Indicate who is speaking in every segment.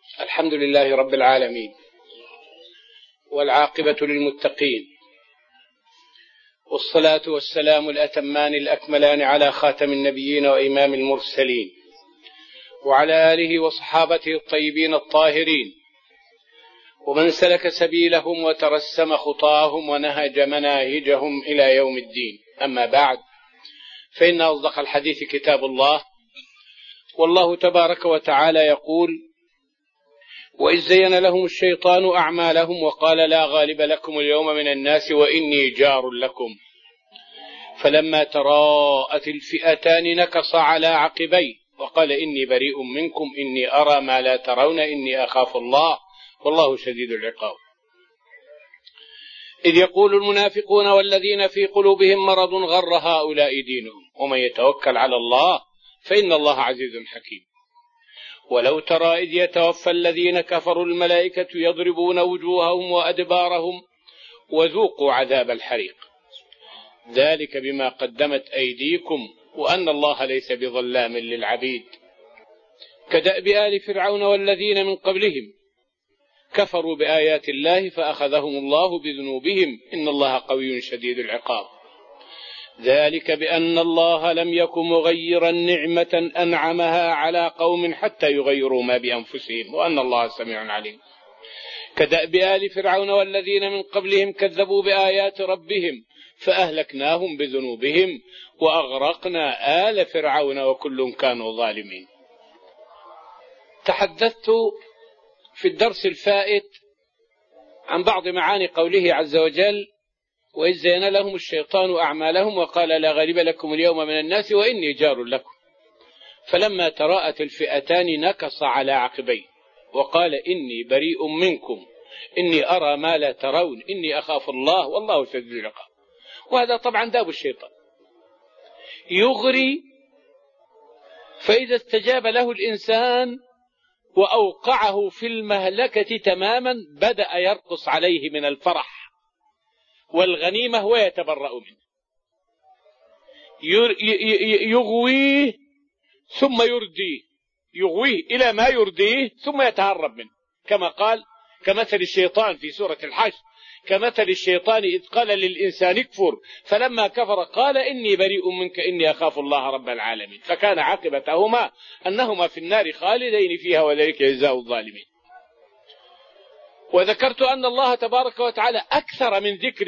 Speaker 1: الحمد لله رب العالمين، والعاقبة للمتقين، والصلاة والسلام الأتمان الأكملان على خاتم النبيين وإمام المرسلين، وعلى آله وصحابته الطيبين الطاهرين، ومن سلك سبيلهم وترسم خطاهم ونهج مناهجهم إلى يوم الدين. أما بعد، فإن أصدق الحديث كتاب الله، والله تبارك وتعالى يقول: وإذ زين لهم الشيطان أعمالهم وقال لا غالب لكم اليوم من الناس وإني جار لكم، فلما تراءت الفئتان نكص على عقبيه وقال إني بريء منكم إني أرى ما لا ترون إني أخاف الله والله شديد العقاب. إذ يقول المنافقون والذين في قلوبهم مرض غر هؤلاء دينهم ومن يتوكل على الله فإن الله عزيز حكيم. ولو ترى إذ يتوفى الذين كفروا الملائكة يضربون وجوههم وأدبارهم وذوقوا عذاب الحريق، ذلك بما قدمت أيديكم وأن الله ليس بظلام للعبيد. كدأب آل فرعون والذين من قبلهم كفروا بآيات الله فأخذهم الله بذنوبهم إن الله قوي شديد العقاب. ذلك بأن الله لم يكن مغيرا نعمة أنعمها على قوم حتى يغيروا ما بأنفسهم وأن الله سميع عليم. كدأب آل فرعون والذين من قبلهم كذبوا بآيات ربهم فأهلكناهم بذنوبهم وأغرقنا آل فرعون وكل كانوا ظالمين. تحدثت في الدرس الفائت عن بعض معاني قوله عز وجل: وإذ زين لهم الشيطان أعمالهم وقال لا غالب لكم اليوم من الناس وإني جار لكم، فلما تراءت الفئتان نكص على عقبيه وقال إني بريء منكم إني أرى ما لا ترون إني أخاف الله والله شديد العقاب. وهذا طبعا داب الشيطان، يغري، فإذا استجاب له الإنسان وأوقعه في المهلكة تماما بدأ يرقص عليه من الفرح والغنيمة ويتبرأ منه، يغويه ثم يرديه، يغويه إلى ما يرديه ثم يتهرب منه، كما قال كمثل الشيطان في سورة الحشر: كمثل الشيطان إذ قال للإنسان اكفر فلما كفر قال إني بريء منك إني أخاف الله رب العالمين، فكان عاقبتهما أنهما في النار خالدين فيها وذلك جزاء الظالمين. وذكرت أن الله تبارك وتعالى أكثر من ذكر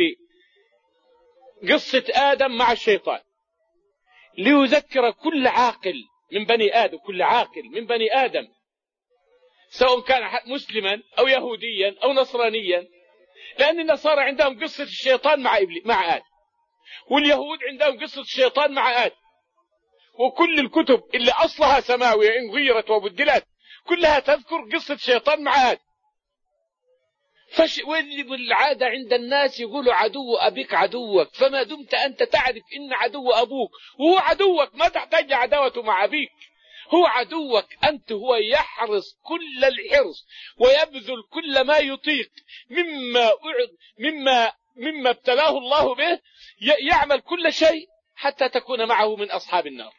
Speaker 1: قصة آدم مع الشيطان ليذكر كل عاقل من بني آدم، كل عاقل من بني آدم سواء كان مسلما أو يهوديا أو نصرانيا، لأن النصارى عندهم قصة الشيطان مع آدم، واليهود عندهم قصة الشيطان مع آدم، وكل الكتب اللي أصلها سماوية إن غيرت وبدلت كلها تذكر قصة الشيطان مع آدم. واللي بالعادة عند الناس يقولوا عدو أبيك عدوك، فما دمت أنت تعرف إن عدو أبوك وهو عدوك ما تحتاج عداوته مع أبيك، هو عدوك أنت، هو يحرص كل الحرص ويبذل كل ما يطيق مما ابتلاه الله به، يعمل كل شيء حتى تكون معه من أصحاب النار،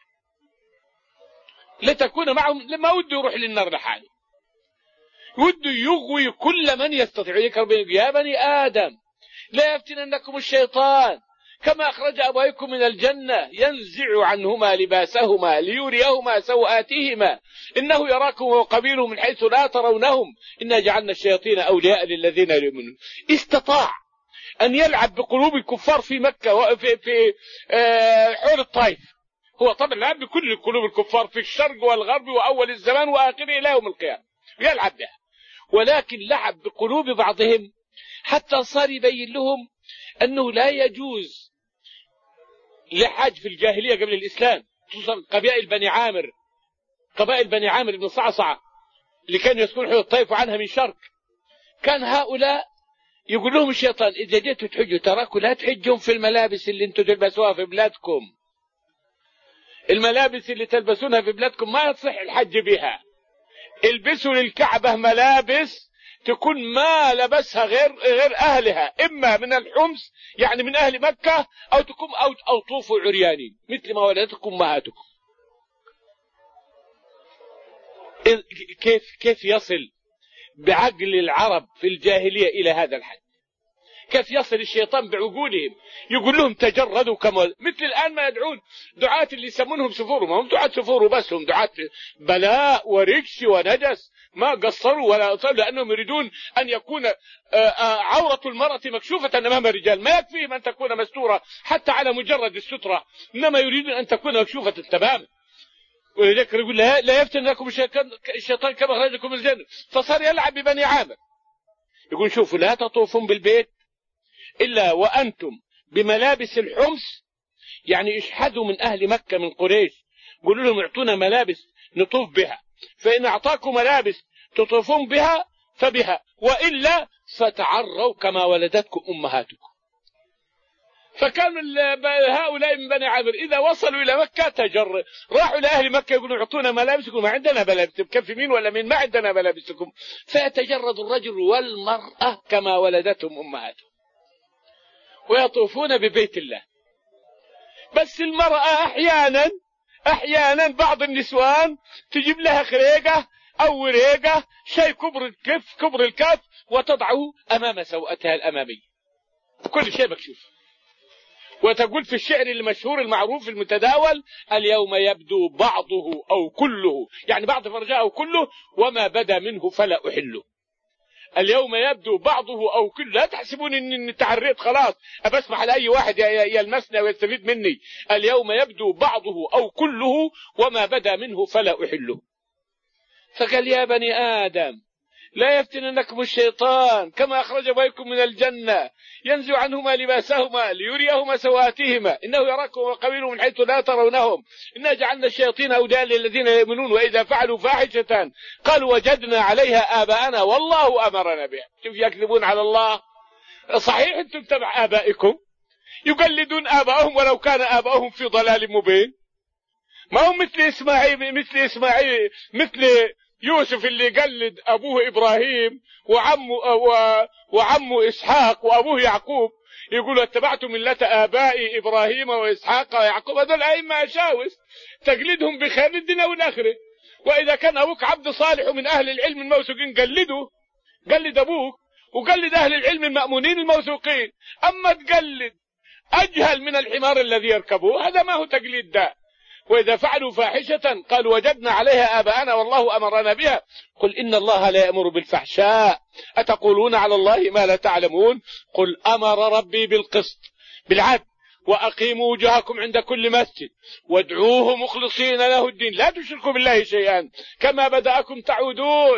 Speaker 1: لتكون معه، لما وده يروح للنار لحاله، وده يغوي كل من يستطيع. يا بني آدم لا يفتننكم الشيطان كما أخرج أبويكم من الجنة ينزع عنهما لباسهما ليريهما سوآتهما إنه يراكم وقبيله من حيث لا ترونهم إنا جعلنا الشياطين أولياء للذين لا يؤمنون. استطاع أن يلعب بقلوب الكفار في مكة وفي حول الطائف، هو طبعا لعب بكل قلوب الكفار في الشرق والغرب وأول الزمان وآخره إلى يوم القيامة يلعب بها، ولكن لعب بقلوب بعضهم حتى صار يبين لهم أنه لا يجوز لحاج في الجاهلية قبل الإسلام، خصوصا قبائل بني عامر بن صعصعة اللي كانوا يسكنون حول الطائف وعنها من شرق، كان هؤلاء يقول لهم الشيطان إذا جيتوا تحجوا تراكوا لا تحجون في الملابس اللي انتم تلبسوها في بلادكم، الملابس اللي تلبسونها في بلادكم ما يصح الحج بها، البسوا للكعبة ملابس تكون ما لبسها غير أهلها، إما من الحمص يعني من أهل مكة أو تكون أو طوفوا عريانين مثل ما ولدتكم أمهاتكم. كيف يصل بعقل العرب في الجاهلية إلى هذا الحد، كيف يصل الشيطان بعقولهم يقول لهم تجردوا كما مثل الآن ما يدعون دعاة اللي يسمونهم سفور، ما هم دعاة سفور وبس، هم دعاة بلاء ورجس ونجس، ما قصروا ولا أطلوا، لأنهم يريدون أن يكون عورة المرأة مكشوفة أمام الرجال، ما يكفيهم أن تكون مستورة حتى على مجرد السترة، إنما يريدون أن تكون مكشوفة تماما. ولذلك يقول لا يفتنكم الشيطان كما أخرجكم من الجنة، فصار يلعب ببني عامر، يقول شوفوا لا تطوفون بالبيت إلا وأنتم بملابس الحمص، يعني اشحذوا من أهل مكة من قريش، قولوا لهم اعطونا ملابس نطوف بها، فإن أعطاكم ملابس تطوفون بها فبها، وإلا فتعروا كما ولدتكم أمهاتكم. فكان هؤلاء من بني عامر إذا وصلوا إلى مكة راحوا لأهل مكة يقولوا اعطونا ملابسكم، ما عندنا ملابس، كيف مين ولا مين، ما عندنا ملابسكم، فيتجرد الرجل والمرأة كما ولدتهم أمهاتهم ويطوفون ببيت الله. بس المرأة أحيانا بعض النسوان تجيب لها خريقة أو وريقة شيء كبر الكف وتضعه أمام سوءتها الأمامية، كل شيء مكشوف، وتقول في الشعر المشهور المعروف المتداول اليوم يبدو بعضه أو كله، يعني بعض فرجها أو كله، وما بدا منه فلا أحله. اليوم يبدو بعضه أو كله، لا تحسبون إني تعريت خلاص أبسمح لأي واحد يلمسني ويستفيد مني، اليوم يبدو بعضه أو كله وما بدا منه فلا أحله. فقال يا بني آدم لا يفتننكم الشيطان كما أخرج أبويكم من الجنة ينزع عنهما لباسهما ليريهما سواتهما إنه يراكم وقبيله من حيث لا ترونهم إنا جعلنا الشياطين أولياء للذين يؤمنون وإذا فعلوا فاحشة قالوا وجدنا عليها آباءنا والله أمرنا بها. كيف يكذبون على الله؟ صحيح أنتم تبع آبائكم، يقلدون آبائهم ولو كان آبائهم في ضلال مبين، ما هم مثل يوسف اللي قلد أبوه إبراهيم وعمه إسحاق وأبوه يعقوب، يقول اتبعت ملة آبائي إبراهيم وإسحاق ويعقوب، هذول أئمة أشاوس تقلدهم بخير الدنيا والآخرة. وإذا كان أبوك عبد صالح من أهل العلم الموثوقين قلد أبوك، وقلد أهل العلم المأمونين الموثوقين. أما تقلد أجهل من الحمار الذي يركبه هذا ما هو تقليد ده. وإذا فعلوا فاحشة قالوا وجدنا عليها آباءنا والله أمرنا بها قل إن الله لا يأمر بالفحشاء أتقولون على الله ما لا تعلمون قل أمر ربي بالقسط بالعدل وأقيموا وجوهكم عند كل مسجد وادعوه مخلصين له الدين لا تشركوا بالله شيئا كما بدأكم تعودون.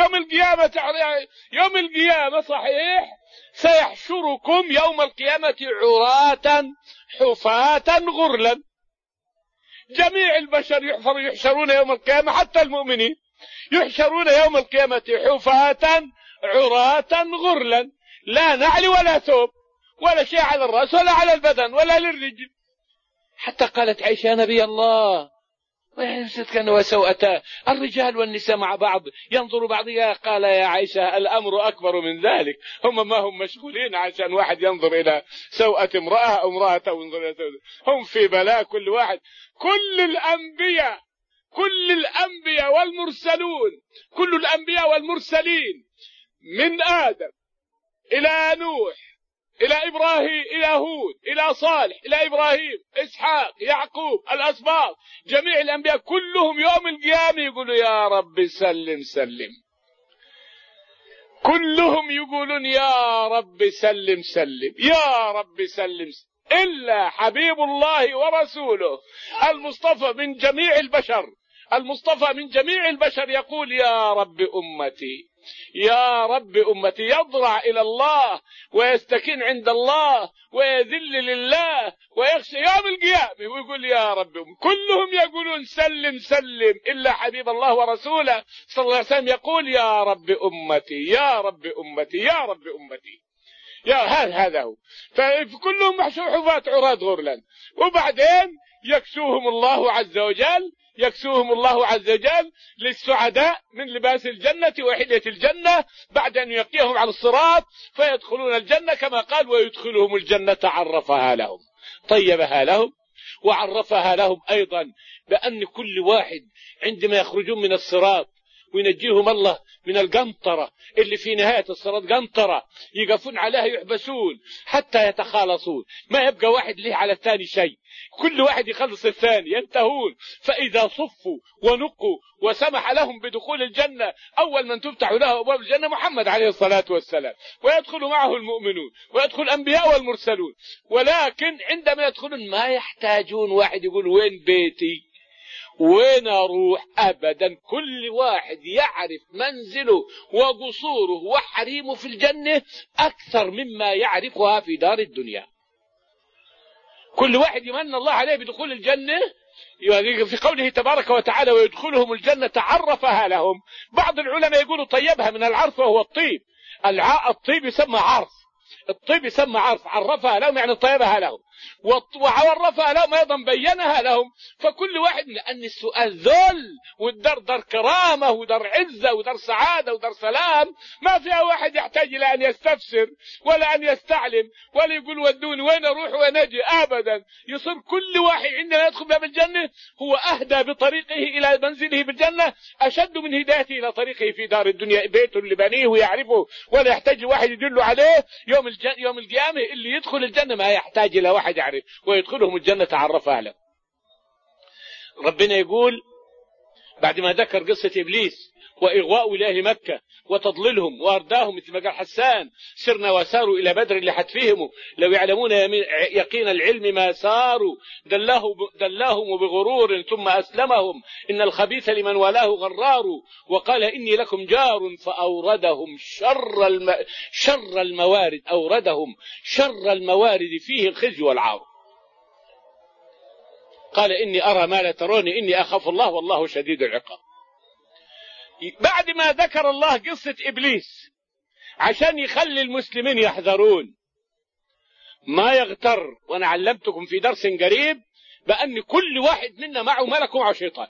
Speaker 1: يوم القيامة صحيح سيحشركم يوم القيامة عراة حفاة غرلا، جميع البشر يحشرون يوم القيامة، حتى المؤمنين يحشرون يوم القيامة حفاة عراة غرلا، لا نعل ولا ثوب ولا شيء على الرأس ولا على البدن ولا للرجل. حتى قالت عائشة يا نبي الله كان وسوءتا الرجال والنساء مع بعض ينظر بعضها، قال يا عائشة الأمر أكبر من ذلك، هم ما هم مشغولين عشان واحد ينظر إلى سوءة امرأة أو امرأة تنظر إلى سوءة، هم في بلاء كل واحد. كل الأنبياء والمرسلون، كل الأنبياء والمرسلين من آدم إلى نوح إلى إبراهيم إلى هود إلى صالح إلى إبراهيم إسحاق يعقوب الأسباط، جميع الأنبياء كلهم يوم القيامة يقولوا يا رب سلم سلم، كلهم يقولون يا رب سلم سلم يا رب سلم، إلا حبيب الله ورسوله المصطفى من جميع البشر يقول يا رب أمتي يا رب أمتي، يضرع إلى الله ويستكين عند الله ويذل لله ويخشى يوم القيامة ويقول يا رب أمتي. كلهم يقولون سلم سلم إلا حبيب الله ورسوله صلى الله عليه وسلم يقول يا رب أمتي يا رب أمتي يا رب أمتي. هذا هو، فكلهم محشور حفاة عراة غرلا، وبعدين يكسوهم الله عز وجل للسعداء من لباس الجنة وحلية الجنة بعد أن يقيهم على الصراط فيدخلون الجنة كما قال ويدخلهم الجنة عرفها لهم طيبها لهم وعرفها لهم أيضا بأن كل واحد عندما يخرجون من الصراط وينجيهم الله من القنطرة اللي في نهاية الصراط، قنطرة يقفون عليها يحبسون حتى يتخالصون، ما يبقى واحد له على الثاني شيء، كل واحد يخلص الثاني، ينتهون. فإذا صفوا ونقوا وسمح لهم بدخول الجنة، أول من تفتح له أبواب الجنة محمد عليه الصلاة والسلام، ويدخل معه المؤمنون ويدخل الأنبياء والمرسلون. ولكن عندما يدخلون ما يحتاجون واحد يقول وين بيتي وين أروح، أبدا، كل واحد يعرف منزله وقصوره وحريمه في الجنة أكثر مما يعرفها في دار الدنيا. كل واحد يمن الله عليه بدخول الجنة في قوله تبارك وتعالى ويدخلهم الجنة عرفها لهم. بعض العلماء يقولوا طيبها من العرف وهو الطيب، الطيب يسمى عرف، الطيب يسمى عرف، عرفها لهم يعني طيبها لهم، وعرفها لهم أيضا بينها لهم. فكل واحد، لأن السؤال ذل والدار دار كرامة ودار عزة ودار سعادة ودار سلام، ما فيها واحد يحتاج إلى أن يستفسر ولا أن يستعلم ولا يقول ودوني وين أروح وين أجي، أبدا. يصير كل واحد عندما يدخل باب الجنة هو أهدى بطريقه إلى منزله بالجنة أشد من هدايته إلى طريقه في دار الدنيا، بيت لبنيه ويعرفه ولا يحتاج واحد يدل عليه. يوم القيامة اللي يدخل الجنة ما يحتاج إلى واحد يعرف، ويدخلهم الجنة عرفها له. ربنا يقول بعد ما ذكر قصة إبليس وإغواء إلى دمكة وتضليلهم وأرداهم، مثل ما قال حسان سرنا وساروا إلى بدر لحتفهم لو يعلمون يقين العلم ما ساروا دلاهم بغرور ثم أسلمهم إن الخبيث لمن والاه غرار وقال إني لكم جار فأوردهم شر الموارد، أوردهم شر الموارد فيه الخزي والعار. قال إني أرى ما لا تروني إني أخاف الله والله شديد العقاب. بعد ما ذكر الله قصة إبليس عشان يخلي المسلمين يحذرون ما يغتر، وأنا علمتكم في درس قريب بأن كل واحد منا معه ملك ومعه شيطان،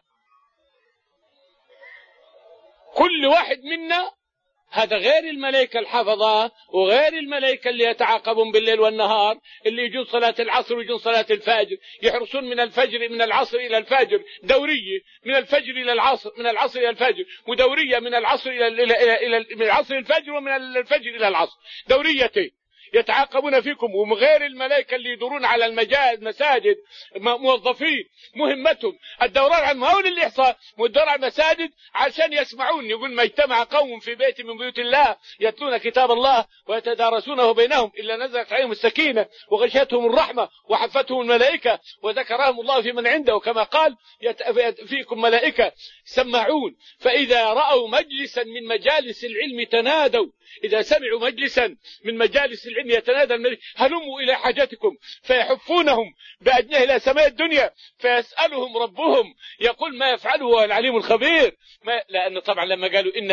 Speaker 1: كل واحد منا، هذا غير الملائكة الحفظة وغير الملائكة اللي يتعاقبون بالليل والنهار، اللي يجون صلاة العصر ويجون صلاة الفجر، يحرسون من العصر إلى الفجر دورية، من الفجر إلى العصر، من العصر إلى الفجر، ودورية من العصر من العصر إلى الفجر، ومن الفجر إلى العصر، دوريتين يتعاقبون فيكم. وغير الملائكة اللي يدورون على المساجد موظفين مهمتهم الدوران عن هول الإحصاء والدور على المساجد عشان يسمعون. يقول ما اجتمع قوم في بيت من بيوت الله يتلون كتاب الله ويتدارسونه بينهم إلا نزلت عليهم السكينة وغشيتهم الرحمة وحفتهم الملائكة وذكرهم الله في من عنده، وكما قال فيكم ملائكة سماعون. فإذا رأوا مجلسا من مجالس العلم تنادوا، إذا سمعوا مجلسا من مجالس العلم يتنادى الملك هلموا إلى حاجتكم، فيحفونهم بأجنه إلى سماء الدنيا فيسألهم ربهم يقول ما يفعله هو العليم الخبير. لأن طبعا لما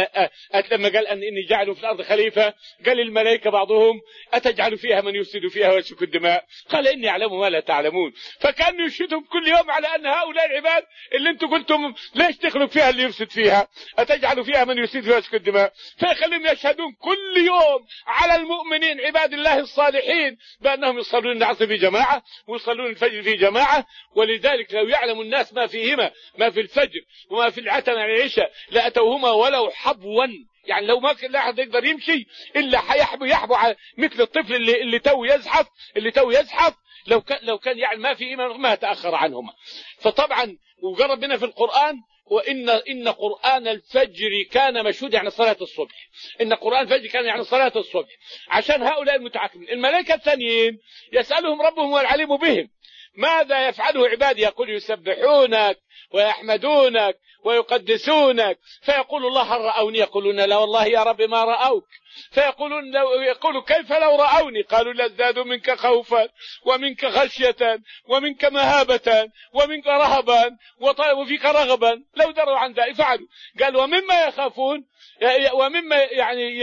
Speaker 1: قال أن إني جعل في الأرض خليفة، قال الملائكة بعضهم أتجعل فيها من يفسد فيها ويسفك الدماء، قال إني أعلم ما لا تعلمون. فكانوا يشهدهم كل يوم على أن هؤلاء العباد اللي انتم قلتم ليش تخلق فيها اللي يفسد فيها، أتجعل فيها من يفسد فيها ويسفك الدماء، فيخليهم يشهدون كل يوم على المؤمنين عباد الله الصالحين بأنهم يصلون العصر في جماعة ويصلون الفجر في جماعة. ولذلك لو يعلم الناس ما فيهما، ما في الفجر وما في العتمة عن العشاء لأتوهما ولو حبوا، يعني لو ما كان أحد يقدر يمشي إلا يحبو مثل الطفل اللي تو يزحف لو كان يعلم ما فيهما ما تأخر عنهما. فطبعا وقال ربنا في القرآن إن قرآن الفجر كان مشهود، يعني صلاة الصبح، إن قرآن الفجر كان يعني صلاة الصبح، عشان هؤلاء المتعاقبين. الملائكة الثانيين يسألهم ربهم والعليم بهم ماذا يفعله عبادي، يقول يسبحونك ويحمدونك ويقدسونك، فيقول الله هل رأوني، يقولون لا والله يا رب ما رأوك، يقول كيف لو رأوني، قالوا لازدادوا منك خوفا ومنك خشية ومنك مهابة ومنك رهبا وفيك رغبا، لو دروا عن ذلك فعلوا. قال ومما يخافون ومما يعني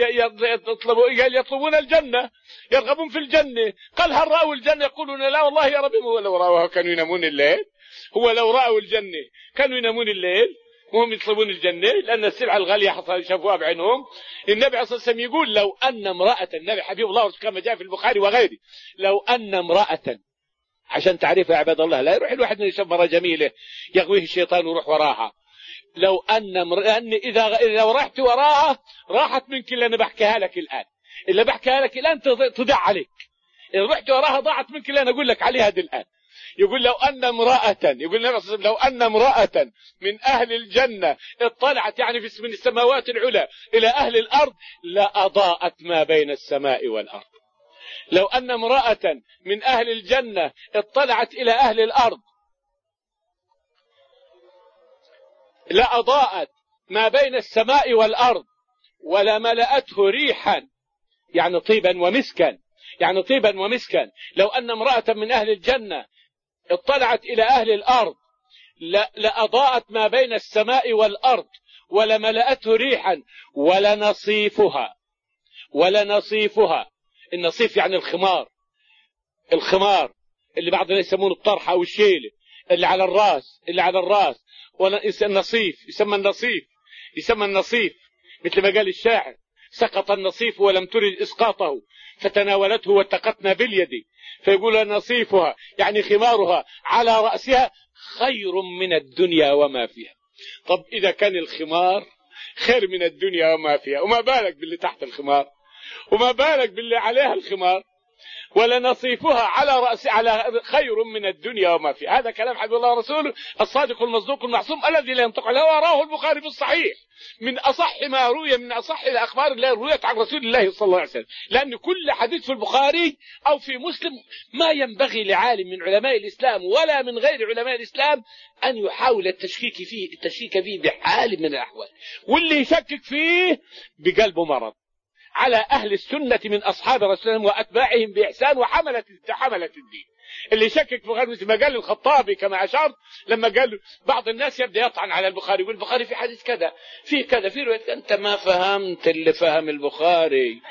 Speaker 1: يطلبون الجنة، يرغبون في الجنة. قال هل رأوا الجنة، يقولون لا والله يا رب لو رأوها كانوا ينامون الليل، هو لو رأوا الجنة كانوا ينامون الليل وهم يطلبون الجنة لأن السلعة الغالية شافوها بعينهم. النبي عليه الصلاة والسلام يقول لو أن امرأة، النبي حبيب الله كما جاء في البخاري وغيره، لو أن امرأة، عشان تعرف يا عباد الله لا يروح الواحد من يشوف مرة جميلة يغويه الشيطان ويروح وراها، لأن إذا رحت وراها راحت منك اللي أنا بحكيها لك الآن، اللي بحكيها لك الآن تضيع عليك. إذا رحت وراها ضاعت منك اللي أنا أقول لك عليها دي الآن. يقول لو أن امرأة، يقول لو أن امرأة من أهل الجنة اطلعت يعني من السماوات العلى إلى أهل الأرض لأضاءت ما بين السماء والأرض. لو أن امرأة من أهل الجنة اطلعت إلى أهل الأرض لأضاءت ما بين السماء والأرض ولملأته ريحا، يعني طيبا ومسكا، يعني طيبا ومسكا. لو أن امرأة من أهل الجنة اطلعت إلى أهل الأرض لأضاءت ما بين السماء والأرض ولملأته ريحا ولنصيفها. النصيف يعني الخمار اللي بعض الناس يسمونه الطرحة أو الشيلة اللي على الراس. النصيف يسمى النصيف مثل ما قال الشاعر: سقط النصيف ولم ترد إسقاطه فتناولته واتقتنا باليد. فيقول نصيفها يعني خمارها على رأسها خير من الدنيا وما فيها. طب إذا كان الخمار خير من الدنيا وما فيها، وما بالك باللي تحت الخمار، وما بالك باللي عليها الخمار. ولنصيفها على خير من الدنيا وما فيها. هذا كلام حبيب الله ورسوله الصادق المصدوق المعصوم الذي لا ينطق عن الهوى، رواه البخاري في الصحيح، من أصح ما روي، من أصح الأخبار التي رويت عن رسول الله صلى الله عليه وسلم. لأن كل حديث في البخاري أو في مسلم ما ينبغي لعالم من علماء الإسلام ولا من غير علماء الإسلام أن يحاول التشكيك فيه بحال من الأحوال، واللي يشكك فيه بقلبه مرض. على أهل السنة من أصحاب رسول الله وأتباعهم بإحسان وحملة الدين. اللي يشكك في مثل ما قال الخطابي كما أشرت، لما قال بعض الناس يبدأ يطعن على البخاري، يقول البخاري في حديث كذا في كذا في رواية. أنت ما فهمت اللي فهم البخاري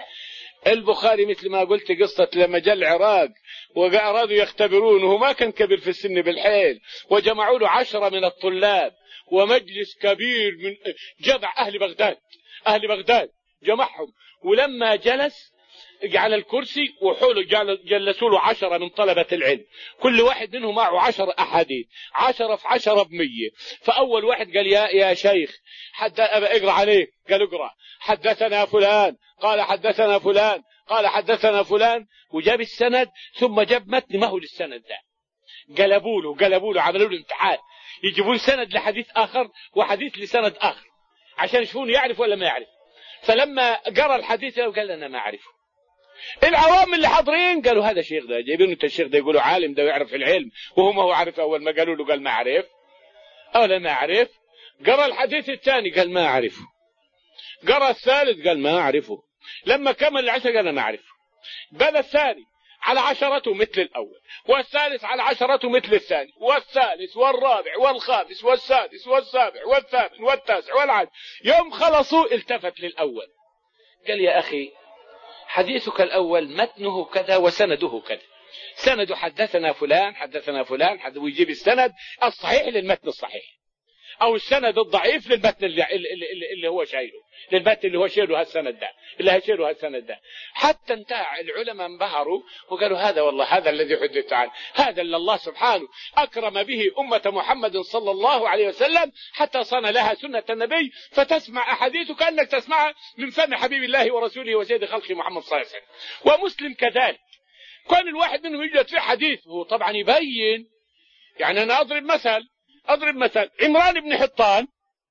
Speaker 1: مثل ما قلت قصة لما جاء العراق وأرادوا يختبرونه، ما كان كبير في السن بالحيل، وجمعوا له 10 من الطلاب ومجلس كبير من جمع أهل بغداد جمعهم. ولما جلس على الكرسي وحوله جلسوا له 10 من طلبة العلم، كل واحد منهم معه 10 أحاديث، 10 في 10 ب100. فأول واحد قال يا شيخ اقرأ عليك. قال اقرأ. حدثنا فلان قال حدثنا فلان قال حدثنا فلان، وجاب السند ثم جاب متن ما هو للسند ده. قلبوا له عملوا له امتحان، يجيبون سند لحديث آخر وحديث لسند آخر عشان يشوفون يعرف ولا ما يعرف. فلما قرأ الحديث قال أنا ما أعرفه. العوام اللي حاضرين قالوا هذا شيخ ده جايبينه انت الشيخ ده يقولوا عالم ده ويعرف العلم، وهو ما هو عارف. أول ما قالوا له قال ما أعرف، أولا ما أعرف. قرأ الحديث الثاني قال ما أعرفه. قرأ الثالث قال ما أعرفه. لما كمل 10 قال ما أعرفه. بدأ الثاني على 10 مثل الأول، والثالث على 10 مثل الثاني، والثالث والرابع والخامس والسادس والسابع والثامن والتاسع والعاشر. يوم خلصوا التفت للأول قال يا أخي حديثك الأول متنه كذا وسنده كذا. سند حدثنا فلان ويجيب السند الصحيح للمتن الصحيح، أو السند الضعيف للمتن اللي هو شايله، للمتن اللي هو شايله هالسند ده، حتى انتهى العلماء انبهروا وقالوا هذا والله هذا الذي حدث عنه، هذا اللي الله سبحانه أكرم به أمة محمد صلى الله عليه وسلم حتى صان لها سنة النبي، فتسمع أحاديث كأنك تسمعها من فم حبيب الله ورسوله وسيد خلقه محمد صلى الله عليه وسلم. ومسلم كذلك، كان الواحد منهم يوجد في حديث هو طبعا يبين. يعني أنا أضرب مثل عمران بن حطان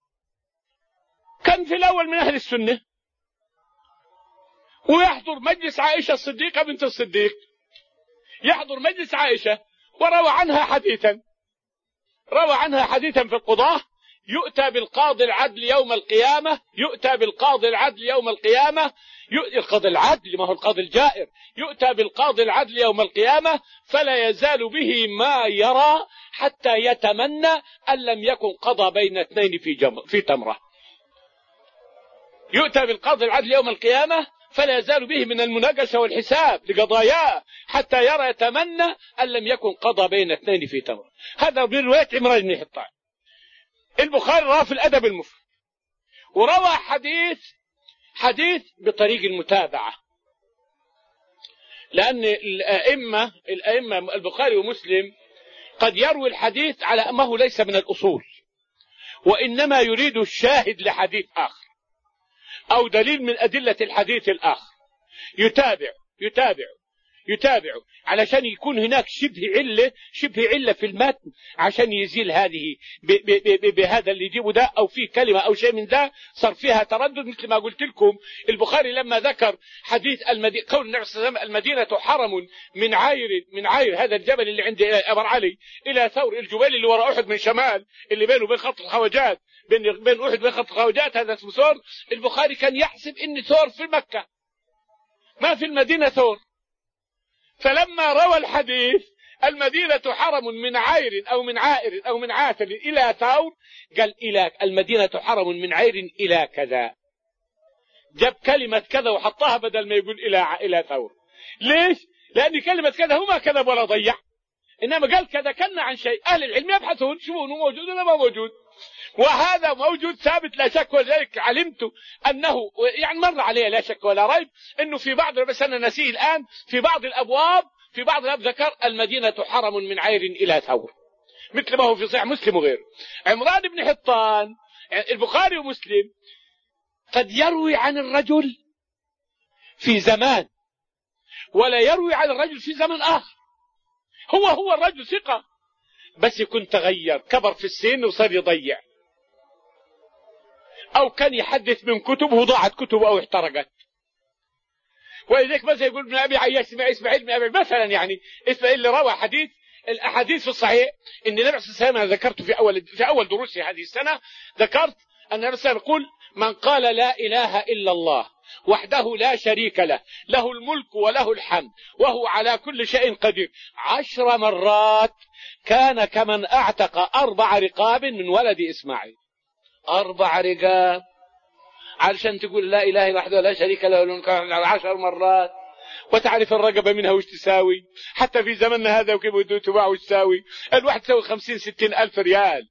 Speaker 1: كان في الأول من أهل السنة، ويحضر مجلس عائشة الصديقة بنت الصديق، يحضر مجلس عائشة وروى عنها حديثا في القضاة. يؤتى بالقاضي العدل يوم القيامة، القاضي العدل ما هو القاضي الجائر، يؤتى بالقاضي العدل يوم القيامة فلا يزال به ما يرى حتى يتمنى أن لم يكن قضى بين اثنين في تمرة. يؤتى بالقاضي العدل يوم القيامة فلا يزال به من المناقشة والحساب لقضاياه حتى يتمنى أن لم يكن قضى بين اثنين في تمرة. هذا برواية عمران بن حطان. البخاري رواه في الأدب المفرد، وروى حديث بطريق المتابعة، لأن الأئمة البخاري ومسلم قد يروي الحديث على أنه ليس من الأصول، وإنما يريد الشاهد لحديث آخر أو دليل من أدلة الحديث الآخر، يتابع علشان يكون هناك شبه علة في المتن، عشان يزيل هذه بهذا اللي يجيبه ده، أو فيه كلمة أو شيء من ده صار فيها تردد. مثل ما قلت لكم البخاري لما ذكر حديث قول النبي صلى الله عليه وسلم المدينة حرم من عاير هذا الجبل اللي عند أبر علي إلى ثور الجبال اللي وراء أحد من شمال، اللي بينه وبين خط الخواجات، بين أحد وبين خط الخواجات، هذا اسمه ثور. البخاري كان يحسب إن ثور في مكة، ما في المدينة ثور. فلما روى الحديث المدينة حرم من عاير أو من عاتل إلى ثور، قال إلى المدينة حرم من عاير إلى كذا، جاب كلمة كذا وحطها بدل ما يقول إلى ثور. ليش؟ لأن كلمة كذا هو ما كذب ولا ضيع، إنما قال كذا كنا عن شيء. أهل العلم يبحثون شوفونه موجود ولا ما موجود، وهذا موجود ثابت لا شك. ولذلك علمت أنه يعني مر عليه لا شك ولا ريب أنه في بعض، بس أنا نسيه الآن، في بعض الأبواب ذكر المدينة حرم من عير إلى ثور، مثل ما هو في صحيح مسلم وغيره. عمران بن حطان، البخاري ومسلم قد يروي عن الرجل في زمان ولا يروي عن الرجل في زمن آخر، هو الرجل ثقة بس يكون تغير، كبر في السن وصار يضيع، أو كان يحدث من كتب وضاعت كتب أو احترقت. ولذلك مثلا يقول ابن أبي عياش إسماعيل بن أبي مثلا، يعني إسماعيل اللي روى الأحاديث في الصحيح إن النبي صلى الله عليه وسلم، أنا ذكرت في أول دروسي هذه السنة، ذكرت أن النبي صلى الله عليه وسلم يقول من قال لا إله إلا الله وحده لا شريك له، له الملك وله الحمد وهو على كل شيء قدير 10 مرات، كان كمن أعتق 4 رقاب من ولد إسماعيل. 4 رقاب علشان تقول لا إله إلا وحده لا شريك له 10 مرات، وتعرف الرقبة منها وش تساوي، حتى في زمننا هذا وكيف تباع وش تساوي، الواحد تساوي 50-60 ألف ريال.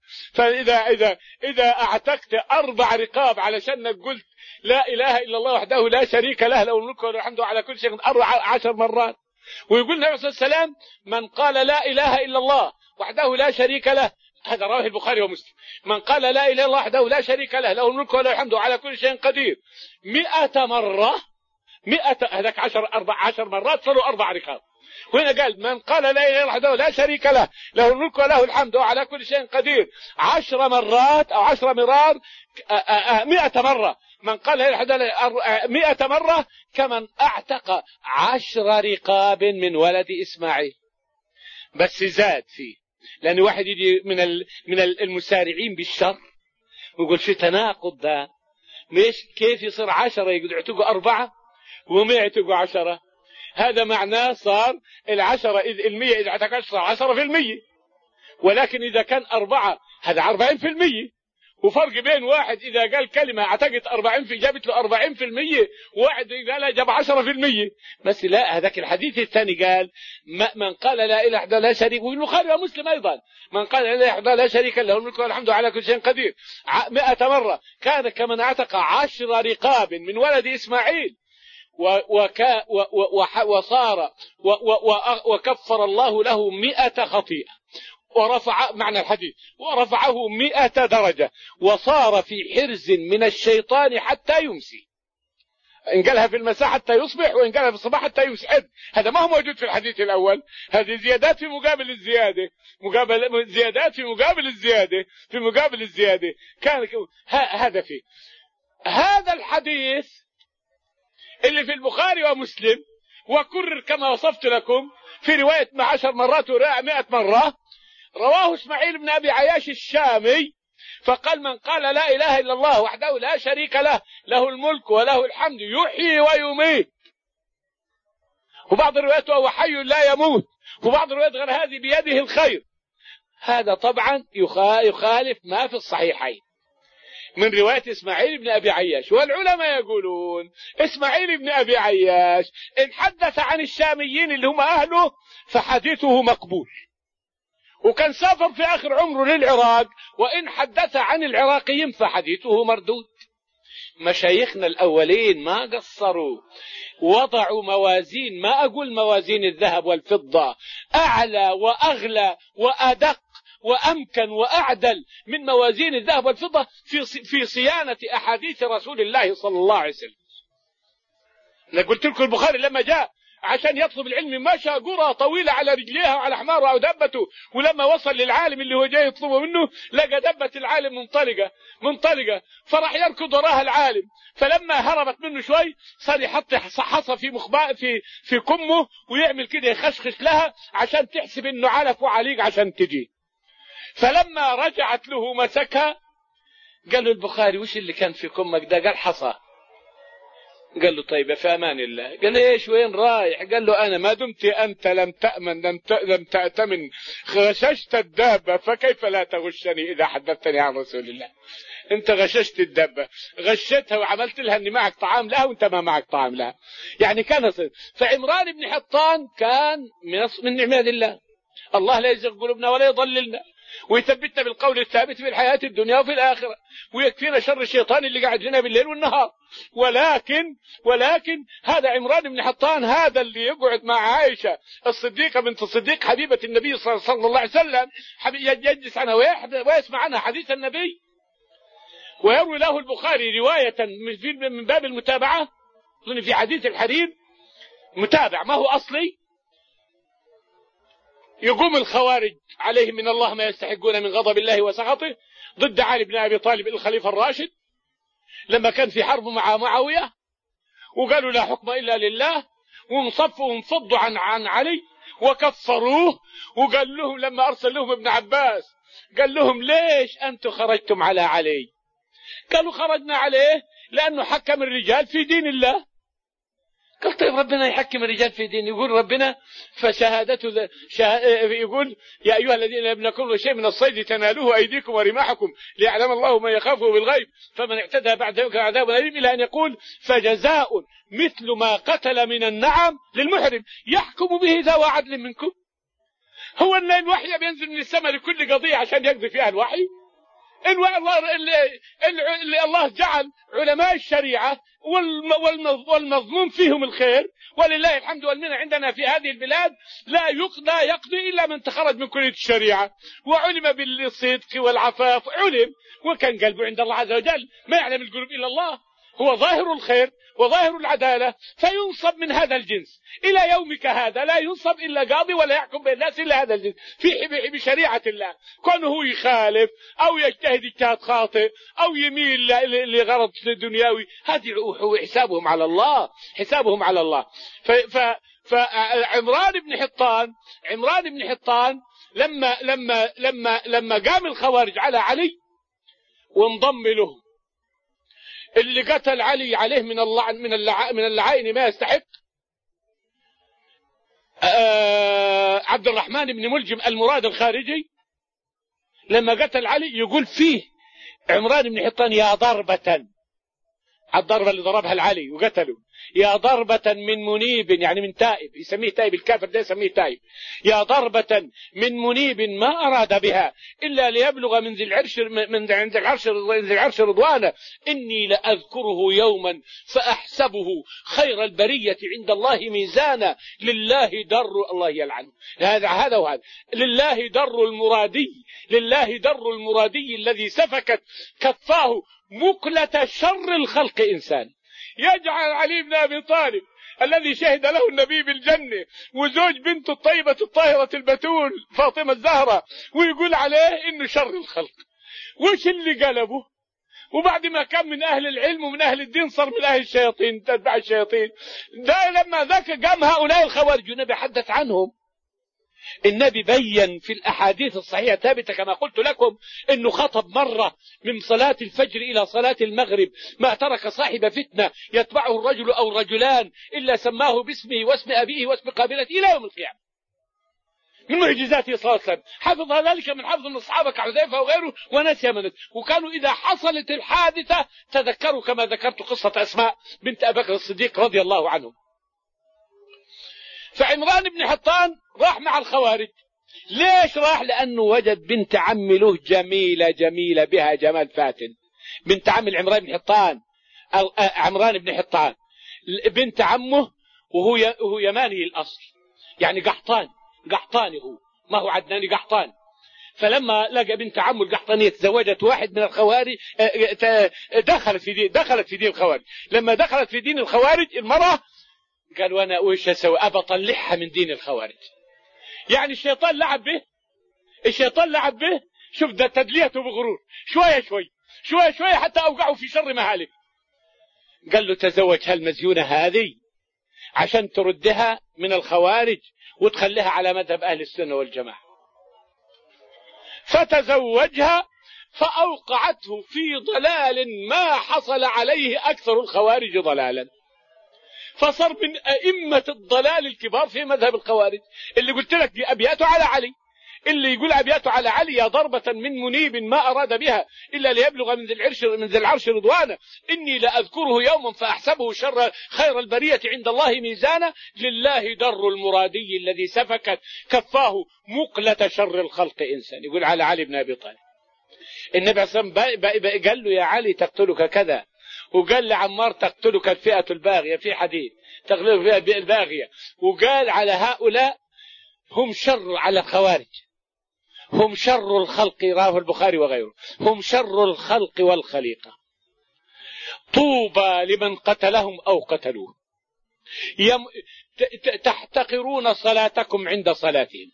Speaker 1: فإذا أعتقت 4 رقاب علشان قلت لا إله إلا الله وحده لا شريك له، له الملك وله الحمد على كل شيء 10 مرات. ويقول النبي صلى الله عليه وسلم من قال لا إله إلا الله وحده لا شريك له، هذا رواه البخاري ومسلم، من قال لا إله إلا الله وحده لا شريك له، له الملك وله الحمد على كل شيء قدير 100 مرة، 100 هذاك 10 مرات صاروا 4 رقاب. وهنا قال من قال لا إله إلا الله وحده لا شريك له، له الملك وله الحمد وعلى كل شيء قدير 10 مرات أو 10 مرار 100 مرة. من قال لا إله إلا الله 100 مرة كمن أعتق 10 رقاب من ولد إسماعيل. بس زاد فيه، لأن واحد يجي من المسارعين بالشر ويقول في تناقض ده، مش كيف يصير 10 يعتقوا 4 و100 يعتقوا 10؟ هذا معناه صار 10 100 إذا اعتقد صار 10%، ولكن إذا كان 4 هذا 40%. وفرق بين واحد إذا قال كلمة اعتقد 40 جابت له 40%، وواحد قال جاب 10%. بس لا، هذاك الحديث الثاني قال من قال لا إله إلا الله لا شريك، والبخاري ومسلم أيضا، من قال لا إله إلا الله لا شريك له الملك والحمد على كل شيء قدير 100 مرة، كان كمن اعتق 10 رقاب من ولد إسماعيل، وصار وكفر الله له 100 خطيئة، ورفع معنى الحديث ورفعه 100 درجة، وصار في حرز من الشيطان حتى يمسي. إن قالها في المساء حتى يصبح، وإن قالها في الصباح حتى يسعد. هذا ما هو موجود في الحديث الأول، هذه زيادات في مقابل الزيادة، زيادات في مقابل الزيادة في مقابل الزيادة. كان هذا فيه هذا الحديث اللي في البخاري ومسلم، وكرر كما وصفت لكم في رواية 10 مرات ورواية 100 مرة. رواه إسماعيل بن أبي عياش الشامي فقال من قال لا إله إلا الله وحده لا شريك له، له الملك وله الحمد يحيي ويميت. وبعض الروايات وهو حي لا يموت، وبعض الروايات غير هذه بيده الخير. هذا طبعا يخالف ما في الصحيحين من رواية إسماعيل بن أبي عياش. والعلماء يقولون إسماعيل بن أبي عياش إن حدث عن الشاميين اللي هم أهله فحديثه مقبول، وكان سافر في آخر عمره للعراق، وإن حدث عن العراقيين فحديثه مردود. مشايخنا الأولين ما قصروا، وضعوا موازين، ما أقول موازين الذهب والفضة، أعلى وأغلى وأدق وأمكن وأعدل من موازين الذهب والفضة في صيانة أحاديث رسول الله صلى الله عليه وسلم. أنا قلت لكم البخاري لما جاء عشان يطلب العلم مشى قرى طويلة على رجليها وعلى حماره أو دبته، ولما وصل للعالم اللي هو جاي يطلبه منه لقى دبة العالم منطلقة فراح يركض وراها العالم، فلما هربت منه شوي صار يحط حصى في كمه ويعمل كده يخشخش لها عشان تحسب انه علف وعليق عشان تجي. فلما رجعت له مسكها قال له البخاري وش اللي كان في كمك ده؟ قال حصى. قال له طيب في امان الله. قال له ايش وين رايح؟ قال له انا ما دمت انت لم تأمن لم تأتمن غششت الدابة فكيف لا تغشني اذا حدثتني عن رسول الله. انت غششت الدابة، غشتها وعملت لها ان معك طعام لها وانت ما معك طعام لها. يعني كان صدق. فعمران بن حطان كان من عباد الله. الله لا يزغ قلوبنا ولا يضللنا ويثبتنا بالقول الثابت في الحياة الدنيا وفي الآخرة، ويكفينا شر الشيطان اللي قاعد لنا بالليل والنهار. ولكن هذا عمران بن حطان هذا اللي يقعد مع عائشة الصديقة بنت الصديق حبيبة النبي صلى الله عليه وسلم، يجلس عنها ويسمع عنها حديث النبي، ويروي له البخاري رواية من باب المتابعة في حديث الحرير متابع ما هو أصلي. يقوم الخوارج عليهم من الله ما يستحقون من غضب الله وسخطه ضد علي بن أبي طالب الخليفة الراشد لما كان في حرب مع معاوية، وقالوا لا حكم إلا لله، وانصفوا وانفضوا عن علي وكفروه. وقال لهم لما أرسل لهم ابن عباس قال لهم ليش أنتم خرجتم على علي؟ قالوا خرجنا عليه لأنه حكم الرجال في دين الله. قال طيب ربنا يحكم الرجال في دين، يقول ربنا فشهادته يقول يا أيها الذين لم يكن شيء من الصيد تنالوه أيديكم ورماحكم ليعلم الله من يخافه بالغيب فمن اعتدى بعد ذلك عذاب أليم، إلى أن يقول فجزاء مثل ما قتل من النعم للمحرم يحكم به ذو عدل منكم. هو أن الوحي بينزل من السماء لكل قضية عشان يقضي فيها الوحي؟ اللي الله جعل علماء الشريعة والمظلوم فيهم الخير ولله الحمد والمنة عندنا في هذه البلاد لا يقضي إلا من تخرج من كلية الشريعة وعلم بالصدق والعفاف علم وكان قلبه عند الله عز وجل، ما يعلم القلوب إلا الله، هو ظاهر الخير وظاهر العدالة، فينصب من هذا الجنس. إلى يومك هذا لا ينصب إلا قاضي ولا يحكم بين الناس إلا هذا الجنس بشريعة الله. كونه يخالف أو يجتهد اجتهاد خاطئ أو يميل لغرض دنيوي هذه حسابهم على الله. فعمران بن حطان لما قام الخوارج على علي وانضم له اللي قتل علي عليه من اللعائن ما يستحق، عبد الرحمن بن ملجم المراد الخارجي لما قتل علي يقول فيه عمران بن حطان يا ضربة، الضربة اللي ضربها العلي وقتله، يا ضربة من منيب يعني من تائب، يسميه تائب الكافر ده يسميه تائب، يا ضربة من منيب ما أراد بها إلا ليبلغ من ذي العرش رضوانه، إني لأذكره يوما فأحسبه خير البرية عند الله ميزانا، لله در الله يلعنه هذا وهذا، لله در المرادي الذي سفكت كفاه مقلة شر الخلق إنسان، يجعل علي بن أبي طالب الذي شهد له النبي بالجنة وزوج بنته الطيبة الطاهرة البتول فاطمة الزهرة ويقول عليه إنه شر الخلق. وش اللي قلبه؟ وبعد ما كان من أهل العلم ومن أهل الدين صار من أهل الشياطين تتبع الشياطين. ده لما ذاك قام هؤلاء الخوارج النبي حدث عنهم، النبي بين في الأحاديث الصحيحة ثابتة كما قلت لكم إنه خطب مرة من صلاة الفجر إلى صلاة المغرب ما ترك صاحب فتنة يتبعه الرجل أو الرجلان إلا سماه باسمه واسم أبيه واسم قابلته إلى يوم القيامة. من معجزاته صلى الله عليه وسلم حفظ ذلك من حفظ من الصحابة كحذيفة وغيره ونسي منه، وكانوا إذا حصلت الحادثة تذكروا كما ذكرت قصة أسماء بنت أبي بكر الصديق رضي الله عنه. فعمران بن حطان راح مع الخوارج. ليش راح؟ لأنه وجد بنت عم له جميلة بها جمال فاتن، بنت عم عمران بن حطان، عمران بن حطان بنت عمه وهو يماني الأصل، يعني قحطاني، هو ما هو عدناني قحطاني. فلما لقى بنت عمه القحطانية تزوجت واحد من الخوارج دخلت في دين الخوارج. لما دخلت في دين الخوارج المرأة قال وانا وش اسوي؟ ابى اطلعها من دين الخوارج. يعني الشيطان لعب به. شوف ده تدليته بغرور، شوية حتى اوقعه في شر مهالك. قال له تزوج هالمزيونة هذه عشان تردها من الخوارج وتخليها على مذهب اهل السنة والجماعة. فتزوجها فأوقعته في ضلال ما حصل عليه أكثر الخوارج ضلالا، فصار من أئمة الضلال الكبار في مذهب الخوارج. اللي قلت لك دي أبياته على علي، اللي يقول أبياته على علي يا ضربة من منيب ما أراد بها إلا ليبلغ من ذي العرش رضوانه، إني لأذكره يوما فأحسبه خير البرية عند الله ميزانا، لله در المرادي الذي سفكت كفاه مقلة شر الخلق إنسان. يقول على علي بن أبي طالب. النبي صلى الله عليه وسلم قال له يا علي تقتلك كذا، وقال لعمار تقتلك الفئة الباغية في حديث تقتلك الفئة الباغية، وقال على هؤلاء هم شر على الخوارج، هم شر الخلق، رواه البخاري وغيره، هم شر الخلق والخليقة، طوبى لمن قتلهم أو قتلوه، تحتقرون صلاتكم عند صلاتهم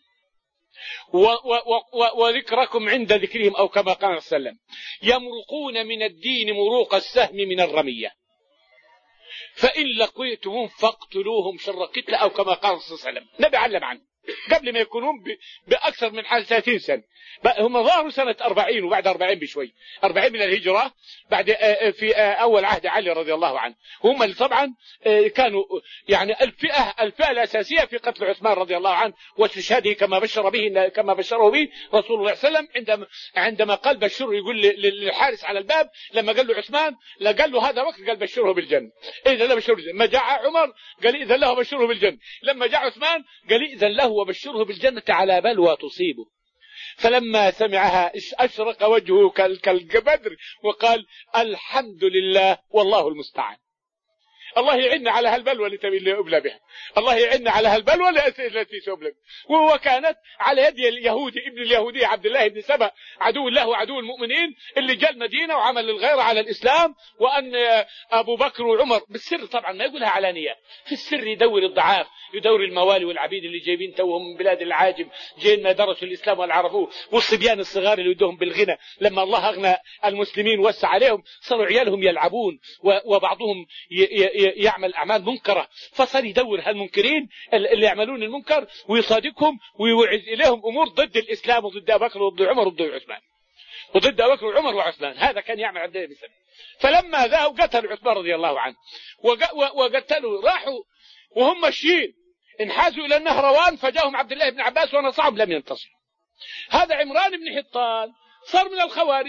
Speaker 1: وذكركم عند ذكرهم أو كما قال صلى الله عليه وسلم، يمرقون من الدين مروق السهم من الرمية، فإن لقيتهم فاقتلوهم شر قتل أو كما قال صلى الله عليه وسلم. نبي علم عنه قبل ما يكونون بأكثر من 30 سنة. هم ظهروا سنة 40 وبعد 40 بشوي، 40 من الهجرة بعد في أول عهد علي رضي الله عنه. هم اللي طبعا كانوا يعني الفئة الأساسية في قتل عثمان رضي الله عنه واستشهاده كما بشره به رسول الله صلى الله عليه وسلم. عندما قال بشره، يقول للحارس على الباب لما قال له عثمان، لا قال له هذا وقت، قال بشره بالجنة. إذا له بشره بالجنة. ما جاء عمر قال إذا له بشره بالجنة. لما جاء عثمان قال إذا له وبشره بالجنة على بلوى تصيبه. فلما سمعها أشرق وجهه كالبدر وقال الحمد لله والله المستعان. الله يعيننا على هالبلوى اللي أبلى بها، الله يعيننا على هالبلوى التي سأبلى بها. وكانت على يد اليهودي ابن اليهودي عبد الله بن سبأ عدو الله وعدو المؤمنين اللي جاء المدينة وعمل الغيرة على الإسلام، وأن أبو بكر وعمر بالسر طبعا ما يقولها علانية، في السر يدور الضعاف، يدور الموالي والعبيد اللي جايبين توهم من بلاد العاجم، جايين ما درسوا الإسلام ولا عرفوه، والصبيان الصغار اللي يدوهم بالغنى لما الله أغنى المسلمين وسع عليهم صاروا عيالهم يلعبون وبعضهم يعمل أعمال منكرة، فصار يدور هالمنكرين اللي يعملون المنكر ويصادقهم ويوعز إليهم أمور ضد الإسلام وضد أبو بكر وضد عمر وضد عثمان وضد أبو بكر وعمر وعثمان. هذا كان يعمل عند النبي صلى الله عليه وسلم. فلما ذهبوا قتلوا عثمان رضي الله عنه وقتلوا، راحوا وهم ماشيين انحازوا إلى النهروان، فجاءهم عبد الله بن عباس ونصرهم لم ينتصر. هذا عمران بن حطان صار من الخوارج.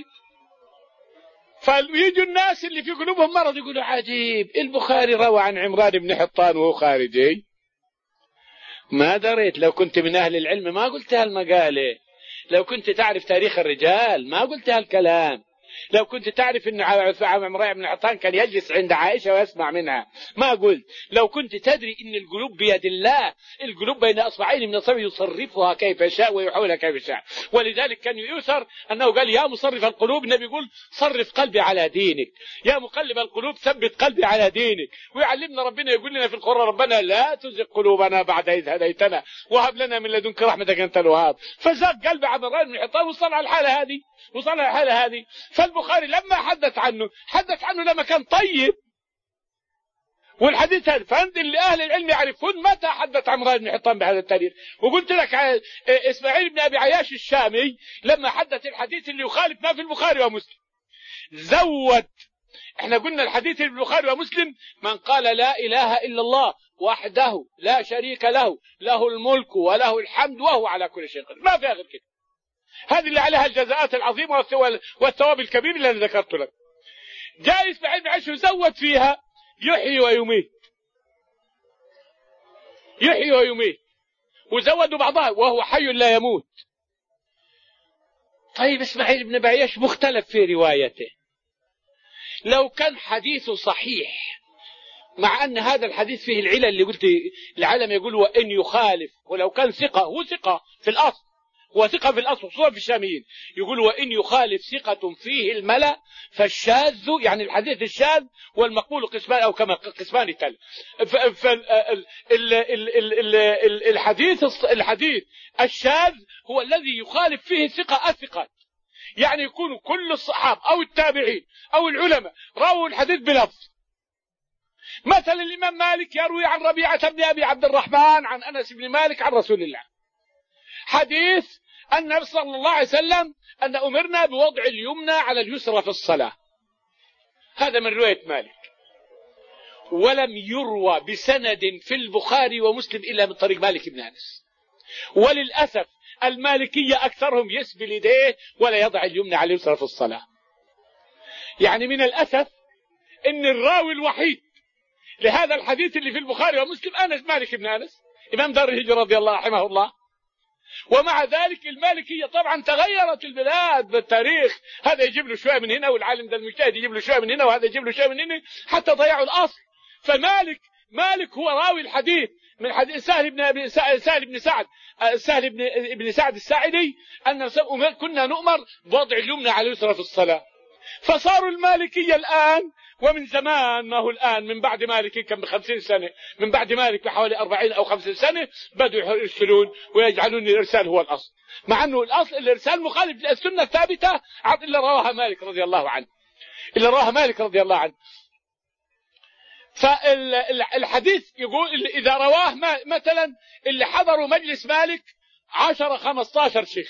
Speaker 1: فيجوا الناس اللي في قلوبهم مرض يقولوا عجيب، البخاري روى عن عمران بن حطان وهو خارجي. ما دريت، لو كنت من أهل العلم ما قلت هالمقالة، لو كنت تعرف تاريخ الرجال ما قلت هالكلام، لو كنت تعرف ان عمران بن حطان كان يجلس عند عائشة ويسمع منها ما قلت، لو كنت تدري ان القلوب بيد الله، القلوب بين اصبعين من اصبعه يصرفها كيف شاء ويحولها كيف شاء. ولذلك كان يؤثر انه قال يا مصرف القلوب، النبي يقول صرف قلبي على دينك، يا مقلب القلوب ثبت قلبي على دينك. ويعلمنا ربنا يقول لنا في القرآن ربنا لا تزغ قلوبنا بعد إذ هديتنا وهب لنا من لدنك رحمة أنت الوهاب. فزاق قلب عمران بن حطان وصل على الحالة هذه. فالبخاري لما حدث عنه لما كان طيب، والحديث هذا فأنت اللي أهل العلم يعرفون متى حدث عمران بن حطان بهذا التاريخ. وقلت لك إسماعيل بن أبي عياش الشامي لما حدث الحديث اللي يخالف ما في البخاري ومسلم زود. احنا قلنا الحديث في البخاري ومسلم من قال لا إله إلا الله وحده لا شريك له، له الملك وله الحمد وهو على كل شيء قدير، ما فيها غير كده. هذه اللي عليها الجزاءات العظيمة والثواب الكبير اللي أنا ذكرت لك. جاء إسماعيل بن عياش زود فيها يحيي ويميت وزودوا بعضها وهو حي لا يموت. طيب إسماعيل بن أبي عياش مختلف في روايته، لو كان حديثه صحيح، مع أن هذا الحديث فيه العلل اللي قلت العالم يقول وإن يخالف، ولو كان ثقة هو ثقة في الأصل وثقة في الأصل خصوصا في الشاميين. يقول وإن يخالف ثقة فيه الملأ فالشاذ، يعني الحديث الشاذ والمقبول قسمان أو كما قسمان تل. الحديث الشاذ هو الذي يخالف فيه ثقة الثقات، يعني يكون كل الصحابة أو التابعين أو العلماء رووا الحديث بلفظ. مثلا الإمام مالك يروي عن ربيعة بن أبي عبد الرحمن عن أنس بن مالك عن رسول الله حديث النبي صلى الله عليه وسلم أن أمرنا بوضع اليمنى على اليسرى في الصلاة، هذا من رواية مالك، ولم يروى بسند في البخاري ومسلم إلا من طريق مالك بن أنس. وللأسف المالكية أكثرهم يسبل يديه ولا يضع اليمنى على اليسرى في الصلاة. يعني من الأسف إن الراوي الوحيد لهذا الحديث اللي في البخاري ومسلم أنس مالك بن أنس إمام دار الهجرة رضي الله رحمه الله. ومع ذلك المالكية طبعا تغيرت البلاد بالتاريخ، هذا يجيب له شوية من هنا والعالم ده المجتهد يجيب له شوية من هنا وهذا يجيب له شوية من هنا حتى ضيعوا الأصل. فمالك هو راوي الحديث من حديث سهل بن سعد الساعدي أن كنا نؤمر بوضع اليمنى على اليسرى في الصلاة. فصاروا المالكية الآن ومن زمان، ما هو الآن من بعد مالك كم ب50 سنة، من بعد مالك بحوالي 40 أو 50 سنة بدوا يرسلون ويجعلون الإرسال هو الأصل، مع أنه الأصل الإرسال مخالف للسنة الثابتة إلا رواها مالك رضي الله عنه. فالحديث يقول إذا رواه مثلا اللي حضروا مجلس مالك 10-15 شيخ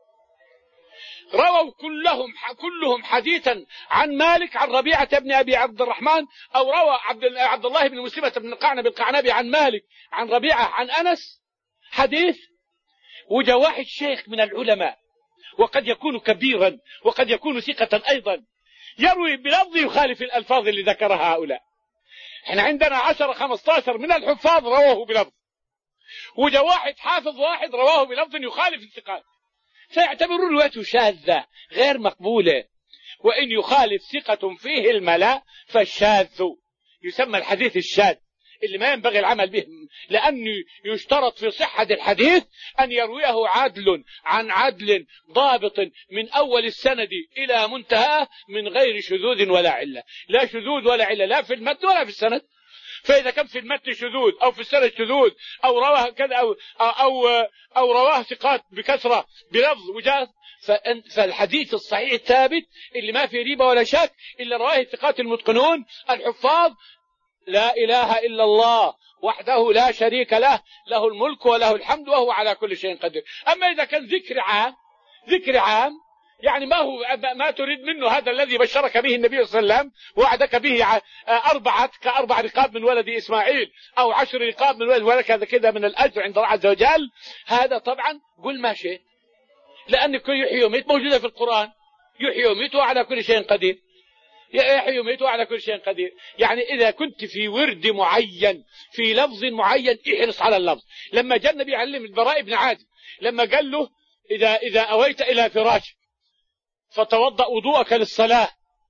Speaker 1: رووا كلهم حديثا عن مالك عن ربيعة بن أبي عبد الرحمن، أو روى عبد الله بن مسلمة بن قعنب القعنبي عن مالك عن ربيعة عن أنس حديث، وجاء واحد شيخ من العلماء وقد يكون كبيرا وقد يكون ثقة أيضا يروي بلفظ يخالف الألفاظ اللي ذكرها هؤلاء. احنا عندنا 10-15 من الحفاظ رواه بلفظ، وجاء واحد حافظ واحد رواه بلفظ يخالف الثقات، فيعتبرون روايته شاذة غير مقبولة. وإن يخالف ثقة فيه الملا فالشاذ يسمى الحديث الشاذ اللي ما ينبغي العمل به، لأنه يشترط في صحة الحديث أن يرويه عدل عن عدل ضابط من أول السند إلى منتهى من غير شذوذ ولا علة، لا شذوذ ولا علة لا في المتن ولا في السند. فإذا كان في المتن شذوذ أو في السند شذوذ أو رواه كذا أو رواه ثقات بكثرة بلفظ وجاز، فالحديث الصحيح الثابت اللي ما في ريبة ولا شك إلا رواه الثقات المتقنون الحفاظ لا إله إلا الله وحده لا شريك له، له الملك وله الحمد وهو على كل شيء قدير. أما إذا كان ذكر عام يعني ما تريد منه هذا الذي بشرك به النبي صلى الله عليه وسلم وعدك به 4 رقاب من ولد إسماعيل أو 10 رقاب من ولد كذا من الأجر عند الله عز وجل، هذا طبعا قل ما شيء، لأن كل يحيي ويميت موجودة في القرآن، يحيي ويميت على كل شيء قدير، يحيي ويميت على كل شيء قدير. يعني إذا كنت في ورد معين في لفظ معين احرص على اللفظ. لما جاء النبي يعلم البراء بن عازب لما قال له إذا أويت إلى فراشك فتوضأ وضوءك للصلاة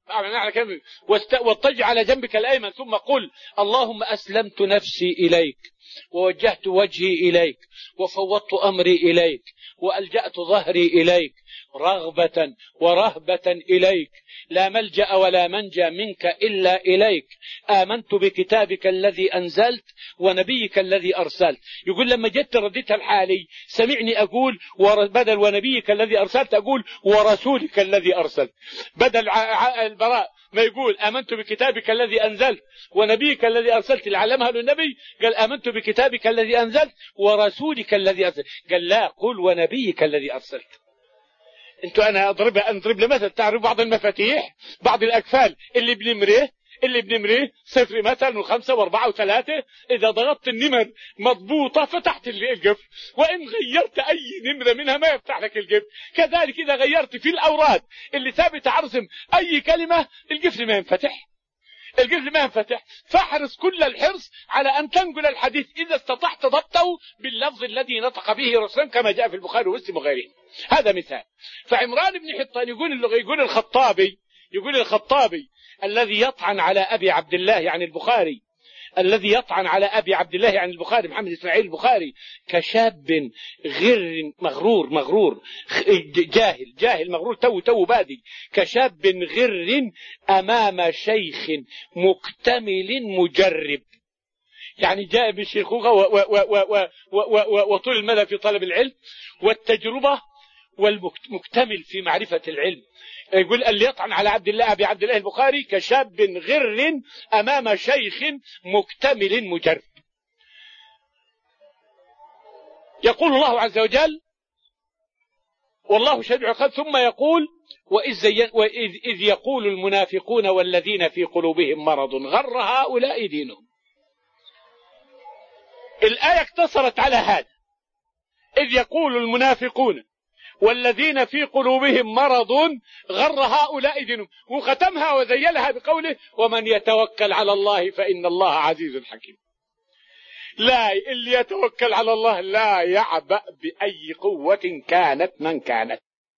Speaker 1: واضطجع على جنبك الأيمن ثم قل اللهم أسلمت نفسي إليك ووجهت وجهي إليك وفوضت أمري إليك وألجأت ظهري إليك رغبة ورهبة إليك لا ملجأ ولا منجى منك إلا إليك آمنت بكتابك الذي أنزلت ونبيك الذي أرسلت. يقول لما جدت رديتها الحالي سمعني أقول بدل ونبيك الذي أرسلت أقول ورسولك الذي أرسلت، بدل البراء ما يقول آمنت بكتابك الذي أنزلت ونبيك الذي أرسلت اللي علمها للنبي قال آمنت بكتابك الذي أنزلت ورسولك الذي أرسلت، قال لا قل ونبيك الذي أرسلت. انتوا أنا أضرب لمثل، تعرف بعض المفاتيح بعض الأقفال اللي بنمره 0 مثلا و5 و4 و3 إذا ضغطت النمر مضبوطة فتحت القفل، وإن غيرت أي نمرة منها ما يفتح لك القفل. كذلك إذا غيرت في الأوراد اللي ثابت عرسم أي كلمة القفل ما ينفتح. فاحرص كل الحرص على أن تنقل الحديث إذا استطعت ضبطه باللفظ الذي نطق به رسول كما جاء في البخاري ومسلم وغيره. هذا مثال. فعمران بن حطان يقول الخطابي الذي يطعن على أبي عبد الله يعني البخاري الذي يطعن على أبي عبد الله عن البخاري محمد إسماعيل البخاري كشاب غر مغرور جاهل مغرور تو بادي، كشاب غر أمام شيخ مكتمل مجرب، يعني جاء بالشيخوخة وطول المدى في طلب العلم والتجربة والمكتمل في معرفة العلم. يقول اللي يطعن على أبي عبد الله البخاري كشاب غر أمام شيخ مكتمل مجرب. يقول الله عز وجل والله شديد العقاب، ثم يقول وإذ يقول المنافقون والذين في قلوبهم مرض غر هؤلاء دينهم. الآية اقتصرت على هذا، إذ يقول المنافقون والذين في قلوبهم مرض غر هؤلاء دينهم، وختمها وزيلها بقوله ومن يتوكل على الله فإن الله عزيز حكيم. لا، اللي يتوكل على الله لا يعبأ بأي قوة كانت من كانت،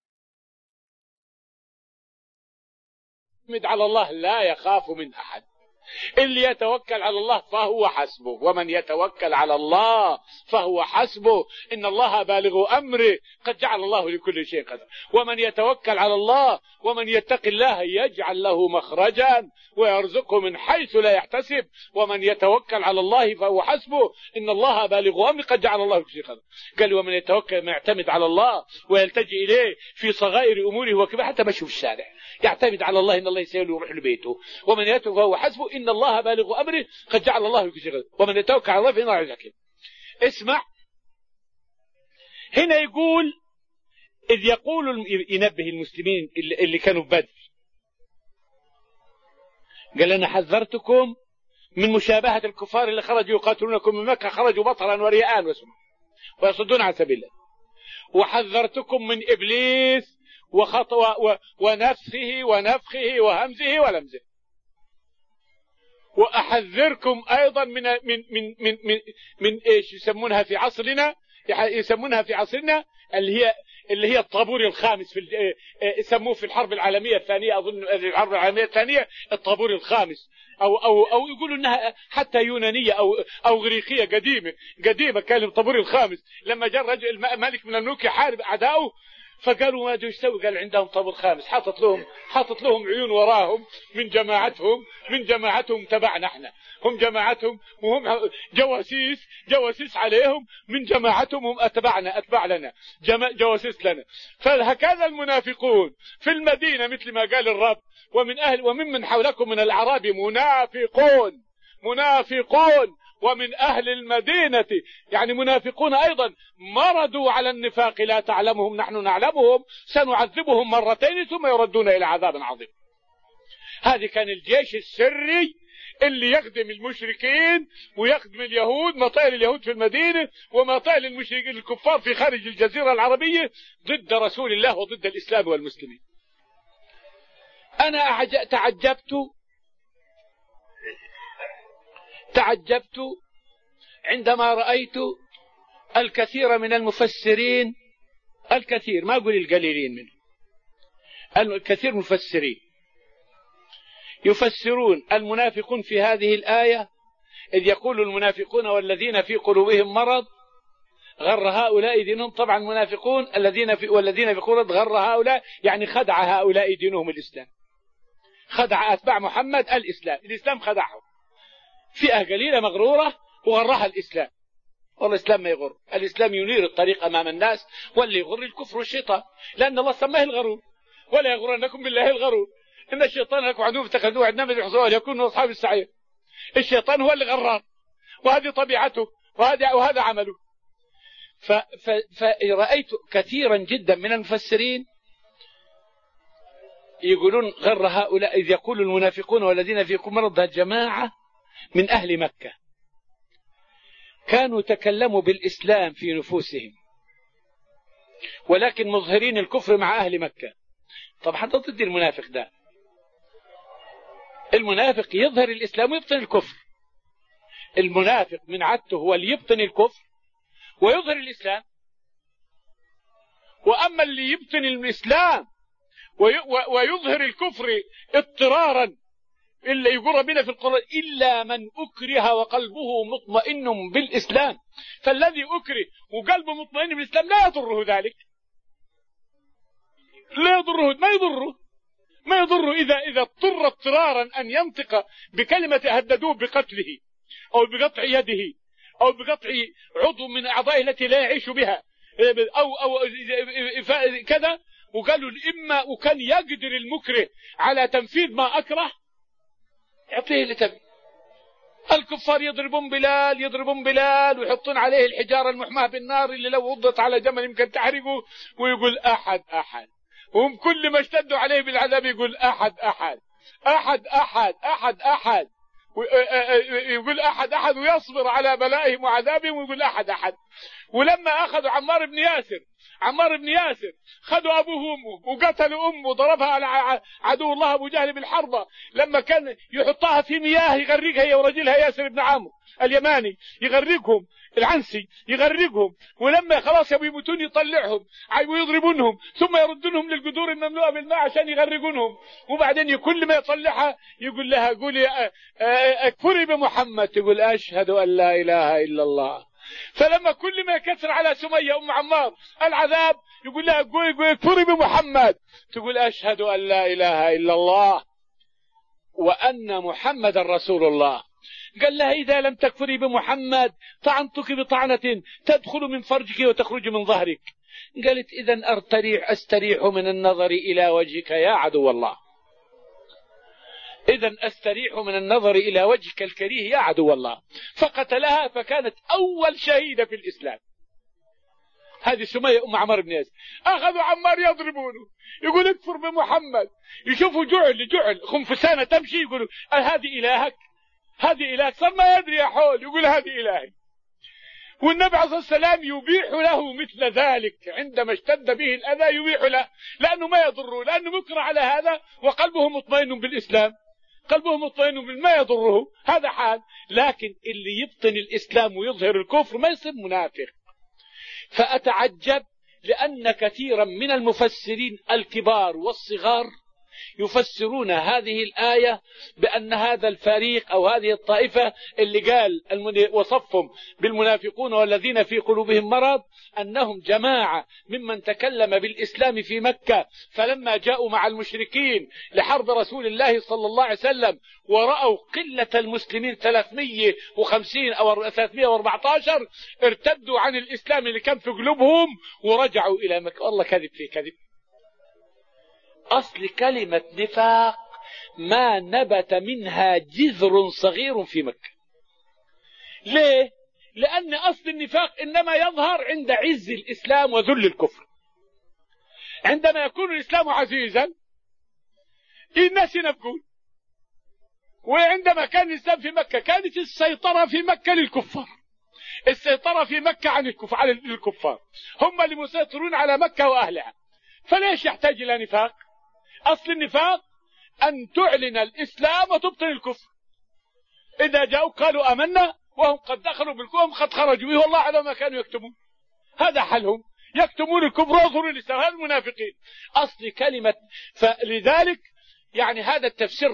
Speaker 1: على الله لا يخاف من أحد. اللي يتوكل على الله فهو حسبه، ومن يتوكل على الله فهو حسبه، إن الله بالغ أمره قد جعل الله لكل شيء قدر. ومن يتوكل على الله ومن يتق الله يجعل له مخرجا ويرزقه من حيث لا يحتسب، ومن يتوكل على الله فهو حسبه إن الله بالغ أمره قد جعل الله لكل شيء قدر. قال ومن يتوكل يعتمد على الله ويلتجئ إليه في صغائر أموره وكبير، حتى مشي في الشارع يعتمد على الله إن الله يسير ويروح لبيته. ومن يتوكل فهو حسبه إن الله بالغ أمره قد جعل الله لكل شيء قدر. ومن يتوكل على الله فإن الله عزيز حكيم. اسمع هنا يقول إذ يقول، ينبه المسلمين اللي كانوا في بدر، قال أنا حذرتكم من مشابهة الكفار اللي خرجوا يقاتلونكم من مكة، خرجوا بطرا ورياء ويصدون عن سبيل الله، وحذرتكم من إبليس ونفسه ونفخه وهمزه ولمزه، وأحذركم أيضا من إيش يسمونها في عصرنا اللي هي الطابور الخامس يسموه في الحرب العالمية الثانية، أظن الحرب العالمية الثانية الطابور الخامس، أو يقولوا أنها حتى يونانية أو غريقية قديمة كان الطابور الخامس. لما جاء رجل ملك من الملوك يحارب أعداؤه فقالوا ما دو يسوي، قال عندهم طابور خامس حاطط لهم عيون وراهم من جماعتهم تبعنا احنا، هم جماعتهم وهم جواسيس عليهم من جماعتهم، هم أتبع لنا جواسيس لنا. فهكذا المنافقون في المدينة مثل ما قال الرب ومن حولكم من الأعراب منافقون ومن أهل المدينة، يعني منافقون أيضا مردوا على النفاق لا تعلمهم نحن نعلمهم سنعذبهم مرتين ثم يردون إلى عذاب عظيم. هذه كان الجيش السري اللي يخدم المشركين ويخدم اليهود، مطائل اليهود في المدينة ومطائل المشركين الكفار في خارج الجزيرة العربية ضد رسول الله وضد الإسلام والمسلمين. أنا تعجبت عندما رأيت الكثير من المفسرين، الكثير ما أقول القليلين منهم، الكثير مفسرين يفسرون المنافقون في هذه الآية إذ يقول المنافقون والذين في قلوبهم مرض غر هؤلاء دينهم. طبعا المنافقون والذين في قلوبهم غر هؤلاء، يعني خدع هؤلاء دينهم الإسلام، خدع أتباع محمد الإسلام خدعهم. فئة قليلة مغرورة وغرها الإسلام، والله الإسلام ما يغر، الإسلام ينير الطريق أمام الناس، واللي يغر الكفر والشيطان، لأن الله سماه الغرور ولا يغرنكم بالله الغرور، إن الشيطان لكم عدو فاتخذوه عدنا من يحصوه ليكونوا أصحاب السعير. الشيطان هو اللي غرار، وهذه طبيعته وهذا عمله. فرأيت كثيرا جدا من المفسرين يقولون غر هؤلاء إذ يقول المنافقون والذين في مرض جماعة من أهل مكة كانوا تكلموا بالإسلام في نفوسهم ولكن مظهرين الكفر مع أهل مكة. طب حتى ضد المنافق ده، المنافق يظهر الإسلام ويبطن الكفر، المنافق من عادته هو اللي يبطن الكفر ويظهر الإسلام. وأما اللي يبطن الإسلام ويظهر الكفر اضطرارا إلا يقول ربنا في القرآن إلا من أكره وقلبه مطمئن بالإسلام. فالذي أكره وقلبه مطمئن بالإسلام لا يضره ذلك، لا يضره، ما يضره إذا اضطر اضطرارا أن ينطق بكلمة هددوه بقتله أو بقطع يده أو بقطع عضو من أعضائه التي لا يعيش بها أو كذا، وقالوا إما وكان يقدر المكره على تنفيذ ما أكره يعطيه اللي تبي. الكفار يضربون بلال ويحطون عليه الحجارة المحماة بالنار اللي لو وضت على جمل يمكن تحرقه، ويقول أحد أحد، وهم كل ما اشتدوا عليه بالعذاب يقول أحد أحد أحد أحد أحد أحد، يقول أحد أحد ويصبر على بلائهم وعذابهم ويقول أحد أحد. ولما أخذوا عمار بن ياسر خذوا أبوه وأمه وقتلوا أمه وضربها على عدو الله أبو جهل بالحربة، لما كان يحطها في مياه يغرقها هي ورجلها ياسر بن عمرو اليماني، يغرقهم العنسي يغرقهم، ولما خلاص يبوا يموتون يطلعهم ويضربونهم ثم يردونهم للقدور المملوءة بالماء عشان يغرقونهم، وبعدين كل ما يطلعها يقول لها قولي اكفري بمحمد، تقول أشهد أن لا إله إلا الله. فلما كل ما يكثر على سمية أم عمار العذاب يقول لها قولي اكفري بمحمد، تقول أشهد أن لا إله إلا الله وأن محمد رسول الله. قال لها إذا لم تكفري بمحمد طعنتك بطعنة تدخل من فرجك وتخرج من ظهرك. قالت إذن أستريح من النظر إلى وجهك يا عدو الله، إذن أستريح من النظر إلى وجهك الكريه يا عدو الله. فقتلها، فكانت أول شهيدة في الإسلام. هذه سمية أم عمار بن ياسر. أخذوا عمار يضربونه، يقول اكفر بمحمد، يشوفوا جعل خنفسانة تمشي يقولوا هذه إلهك، هذه إلهك، صار ما يدري يا حول يقول هذه إلهي. والنبي عليه الصلاة والسلام يبيح له مثل ذلك عندما اشتد به الأذى، يبيح له لأنه ما يضره، لأنه مكره على هذا وقلبه مطمئن بالإسلام، قلبه مطمئن ما يضره، هذا حال. لكن اللي يبطن الإسلام ويظهر الكفر ما يصير منافق. فأتعجب لأن كثيرا من المفسرين الكبار والصغار يفسرون هذه الآية بأن هذا الفريق أو هذه الطائفة اللي قال وصفهم بالمنافقون والذين في قلوبهم مرض أنهم جماعة ممن تكلم بالإسلام في مكة، فلما جاءوا مع المشركين لحرب رسول الله صلى الله عليه وسلم ورأوا قلة المسلمين 350 أو 314 ارتدوا عن الإسلام اللي كان في قلوبهم ورجعوا إلى مكة. والله كذب في كذب. أصل كلمة نفاق ما نبت منها جذر صغير في مكة. ليه؟ لأن أصل النفاق إنما يظهر عند عز الإسلام وذل الكفر. عندما يكون الإسلام عزيزا الناس ينفقون. وعندما كان الإسلام في مكة كانت السيطرة في مكة للكفار، السيطرة في مكة عن الكفار، هم اللي مسيطرون على مكة وأهلها. فليش يحتاج إلى نفاق؟ أصل النفاق أن تعلن الإسلام وتبطن الكفر. إذا جاءوا قالوا آمنا وهم قد دخلوا بالكفر، هم قد خرجوا، والله على ما كانوا يكتمون، هذا حلهم، يكتمون الكفر ويظهرون الإسلام، هذا المنافقين. أصل كلمة، فلذلك يعني هذا التفسير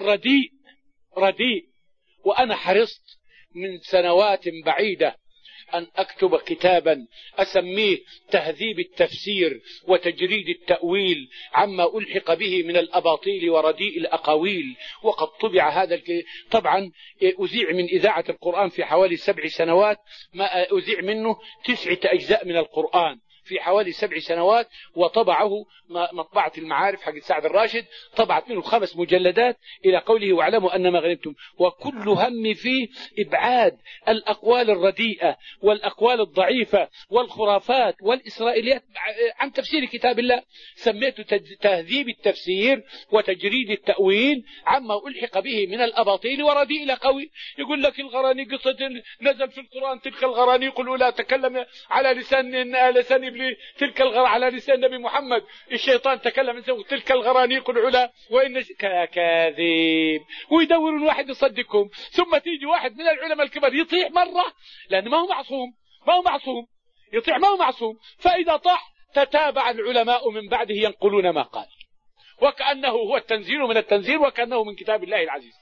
Speaker 1: رديء. وأنا حرصت من سنوات بعيدة أن أكتب كتابا أسميه تهذيب التفسير وتجريد التأويل عما ألحق به من الأباطيل ورديء الأقاويل. وقد طبع هذا طبعا أذيع من إذاعة القرآن في حوالي 7 سنوات، ما أذيع منه 9 أجزاء من القرآن في حوالي 7 سنوات، وطبعه مطبعة المعارف حق سعد الراشد، طبعت منه 5 مجلدات إلى قوله واعلموا أن ما غنمتم. وكل هم فيه إبعاد الأقوال الرديئة والأقوال الضعيفة والخرافات والإسرائيليات عن تفسير كتاب الله. سميته تهذيب التفسير وتجريد التأويل عما ألحق به من الأباطيل ورديء الأقاويل. يقول لك الغرانيق قصة نزل في القرآن تلك الغرانيق الأولى تكلم على لسان تلك على لسان النبي محمد، الشيطان تكلم تلك الغرانيق العلا وإن كاذب، ويدورون واحد يصدقهم. ثم تيجي واحد من العلماء الكبار يطيح مرة، لأن ما هو معصوم يطيح، ما هو معصوم. فإذا طاح تتابع العلماء من بعده ينقلون ما قال، وكأنه هو التنزيل من التنزيل وكأنه من كتاب الله العزيز.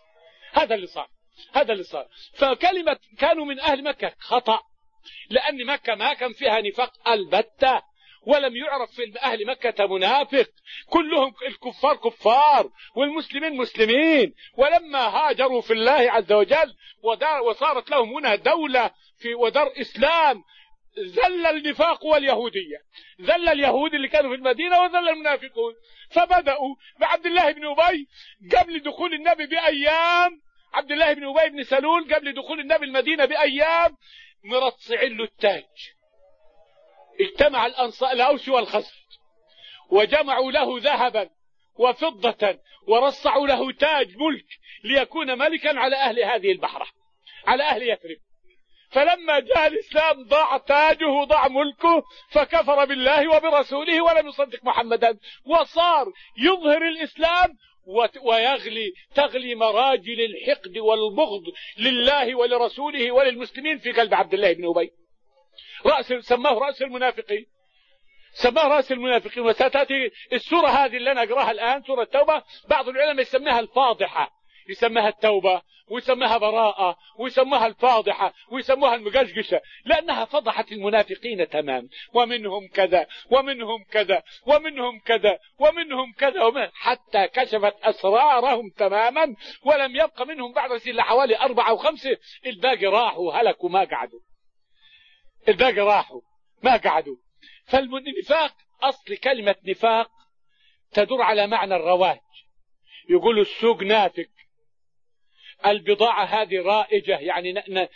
Speaker 1: هذا اللي صار. فكلمة كانوا من أهل مكة خطأ، لأن مكة ما كان فيها نفاق البتة، ولم يعرف في أهل مكة منافق، كلهم الكفار كفار والمسلمين مسلمين. ولما هاجروا في الله عز وجل وصارت لهم هنا دولة ودار إسلام، ذل النفاق واليهودية، ذل اليهود اللي كانوا في المدينة وذل المنافقون. فبدأوا بعبد الله بن أبي قبل دخول النبي بأيام، عبد الله بن أبي بن سلول قبل دخول النبي المدينة بأيام مرصعين له التاج. اجتمع الأنصار الأوس والخزرج وجمعوا له ذهبا وفضة ورصعوا له تاج ملك ليكون ملكا على أهل هذه البحرة، على أهل يثرب. فلما جاء الإسلام ضاع تاجه وضاع ملكه، فكفر بالله وبرسوله ولم يصدق محمدا، وصار يظهر الإسلام تغلي مراجل الحقد والبغض لله ولرسوله وللمسلمين في قلب عبد الله بن أبي. سماه رأس المنافقين، سماه رأس المنافقين. وستأتي السورة هذه اللي أنا أقراها الآن، سورة التوبة، بعض العلماء يسميها الفاضحة، يسميها التوبة، ويسميها براءة، ويسموها الفاضحة، ويسموها المقشقشة، لأنها فضحت المنافقين تمام. ومنهم كذا ومنهم كذا ومنهم كذا ومنهم كذا حتى كشفت أسرارهم تماما، ولم يبق منهم بعد إلا حوالي 4 أو 5. الباقي راحوا هلكوا ما قعدوا، الباقي راحوا ما قعدوا. فالنفاق أصل كلمة نفاق تدور على معنى الرواج. يقولوا السوق نافق، البضاعة هذه رائجة يعني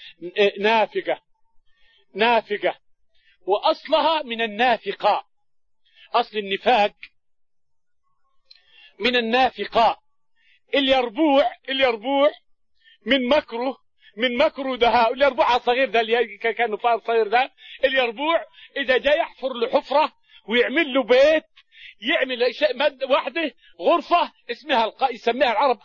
Speaker 1: نافقة، وأصلها من النافقة. أصل النفاق من النافقة. اليربوع من مكره ده، اليربوع الصغير ده اللي كان فار صغير ده، اليربوع إذا جاء يحفر له حفرة ويعمل له بيت، يعمل وحده غرفة يسميها العرب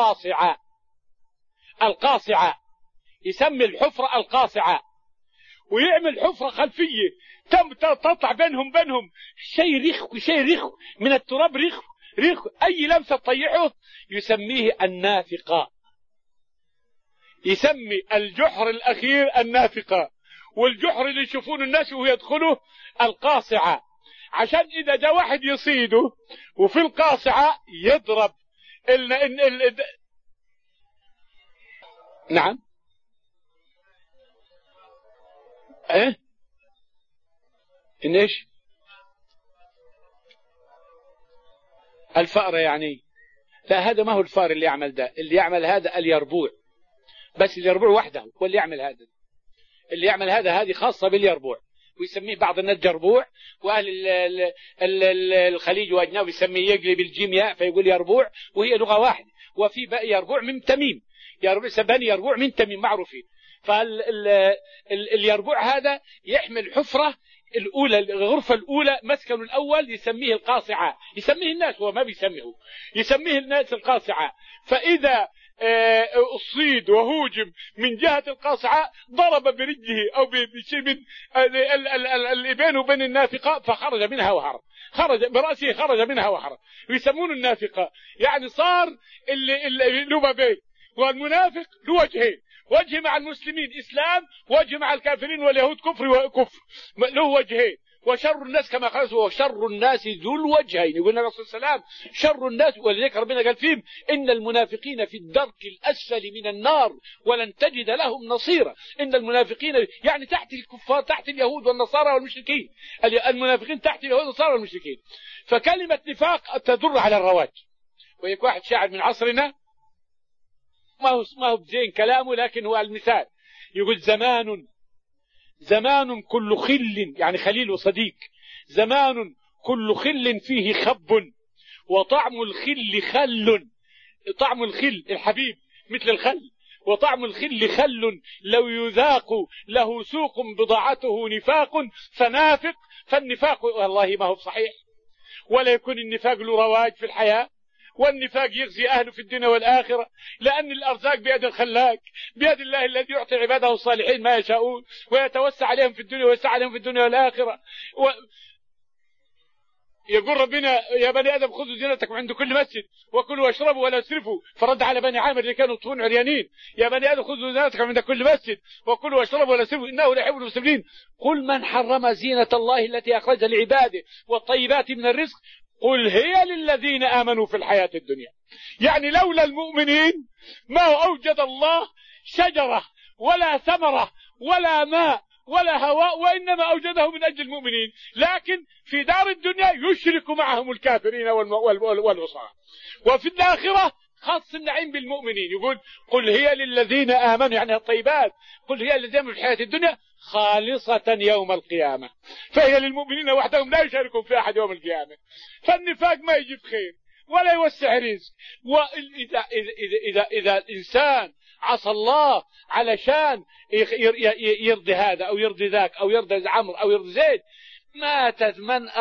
Speaker 1: القاصعة، يسمي الحفرة القاصعة، ويعمل حفرة خلفية تطلع بينهم شيء رخو من التراب، رخو أي لمسة تطيعه يسميه النافقة. يسمي الجحر الأخير النافقة، والجحر اللي يشوفون الناس ويدخلوا القاصعة، عشان إذا جاء واحد يصيده وفي القاصعة يضرب نعم إيش الفأر يعني؟ لا، هذا ما هو الفار اللي يعمل ده، اللي يعمل هذا اليربوع، بس اليربوع وحده هو اللي يعمل هذا، اللي يعمل هذه خاصة باليربوع، ويسميه بعض الناس جربوع، وأهل الخليج وأجناب يسميه يقلب الجيم ياء فيقول يربوع، وهي لغة واحدة. وفي بقى يربوع من تميم، بني يربوع من تميم معروفين. فاليربوع هذا يحمل حفرة الأولى، الغرفة الأولى مسكن الأول يسميه القاصعة، يسميه الناس، هو ما بيسميه، يسميه الناس القاصعة. فإذا أصيد وهوجم من جهة القاصعة ضرب برجله أو بشيء من اللي بينه وبين النافقة فخرج منها وهرب، خرج برأسه خرج منها وهرب، ويسمون النافقة. يعني صار اللي له بابين، والمنافق له وجهين، وجه مع المسلمين إسلام، وجه مع الكافرين واليهود كفر له وجهين. وشر الناس كما قال وشر الناس ذو الوجهين، يقول النبي صلى الله عليه وسلم شر الناس، ولذلك ربنا قال فيهم إن المنافقين في الدرك الأسفل من النار ولن تجد لهم نصيرا. إن المنافقين يعني تحت الكفار، تحت اليهود والنصارى والمشركين، المنافقين تحت اليهود والنصارى والمشركين. فكلمة نفاق تدل على الرواج. ويك واحد شاعر من عصرنا ما هو زين كلامه، لكن هو المثال، يقول زمان كل خل، يعني خليل وصديق، زمان كل خل فيه خب، وطعم الخل خل، طعم الخل الحبيب مثل الخل، وطعم الخل خل، لو يذاق له سوق بضاعته نفاق فنافق. فالنفاق والله ما هو صحيح، ولا يكون النفاق له رواج في الحياة، والنفاق يغزي أهله في الدنيا والآخرة، لأن الأرزاق بيد الخلاق، بيد الله الذي يعطي عباده الصالحين ما يشاءون، ويتوسع عليهم في الدنيا ويسع عليهم في الدنيا والآخرة. يقول ربنا يا بني آدم خذوا زينتكم عند كل مسجد وكلوا واشربوا ولا تسرفوا، فرد على بني عامر اللي كانوا يطوفون عريانين يا بني آدم خذوا زينتكم عند كل مسجد وكلوا واشربوا ولا تسرفوا إنه لا يحب المسرفين. قل من حرم زينة الله التي أخرج لعباده والطيبات من الرزق قل هي للذين آمنوا في الحياة الدنيا. يعني لولا المؤمنين ما أوجد الله شجرة ولا ثمرة ولا ماء ولا هواء، وإنما أوجده من أجل المؤمنين، لكن في دار الدنيا يشرك معهم الكافرين والعصاة، وفي الآخرة خاص النعيم بالمؤمنين. يقول قل هي للذين آمنوا يعني الطيبات، قل هي للذين آمنوا في الحياة الدنيا خالصة يوم القيامة، فهي للمؤمنين وحدهم لا يشاركون في أحد يوم القيامة. فالنفاق ما يجيب خير ولا يوسع رزق. وإذا الإنسان عصى الله علشان يرضي هذا أو يرضي ذاك أو يرضي عمرو أو يرضي زيد، ماتت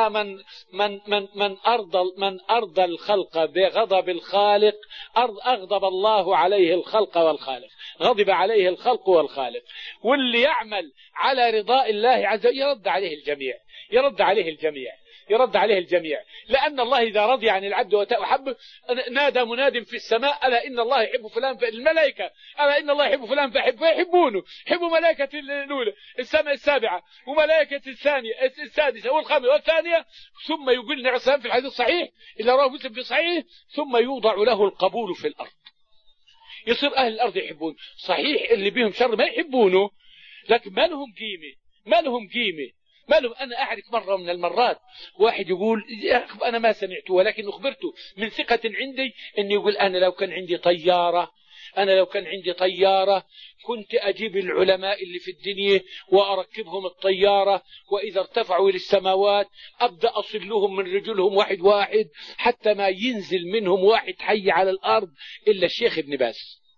Speaker 1: من أرضى الخلق بغضب الخالق أغضب الله عليه الخلق والخالق، غضب عليه الخلق والخالق. واللي يعمل على رضاء الله عز وجل يرد عليه الجميع، يرد عليه الجميع، يرد عليه الجميع، لأن الله إذا رضي عن العبد وحب نادى مناد في السماء ألا إن الله يحب فلان، الملائكة ألا إن الله يحب فلان فيحبونه، يحبوا ملائكة الأولى السماء السابعة وملائكة الثانية السادسة والخامسة والثانية. ثم يقول النبي صلى الله عليه وسلم في الحديث الصحيح إلا رواه مسلم في صحيح ثم يوضع له القبول في الأرض، يصير أهل الأرض يحبون. صحيح اللي بهم شر ما يحبونه لكن ما لهم قيمة، ما لهم قيمة، ما لهم. أنا أعرف مرة من المرات واحد يقول يا أخي أنا ما سمعته ولكن أخبرته من ثقة عندي أن يقول أنا لو كان عندي طيارة، أنا لو كان عندي طيارة كنت أجيب العلماء اللي في الدنيا وأركبهم الطيارة، وإذا ارتفعوا إلى السماوات أبدأ أصل لهم من رجلهم واحد واحد حتى ما ينزل منهم واحد حي على الأرض إلا الشيخ ابن باز.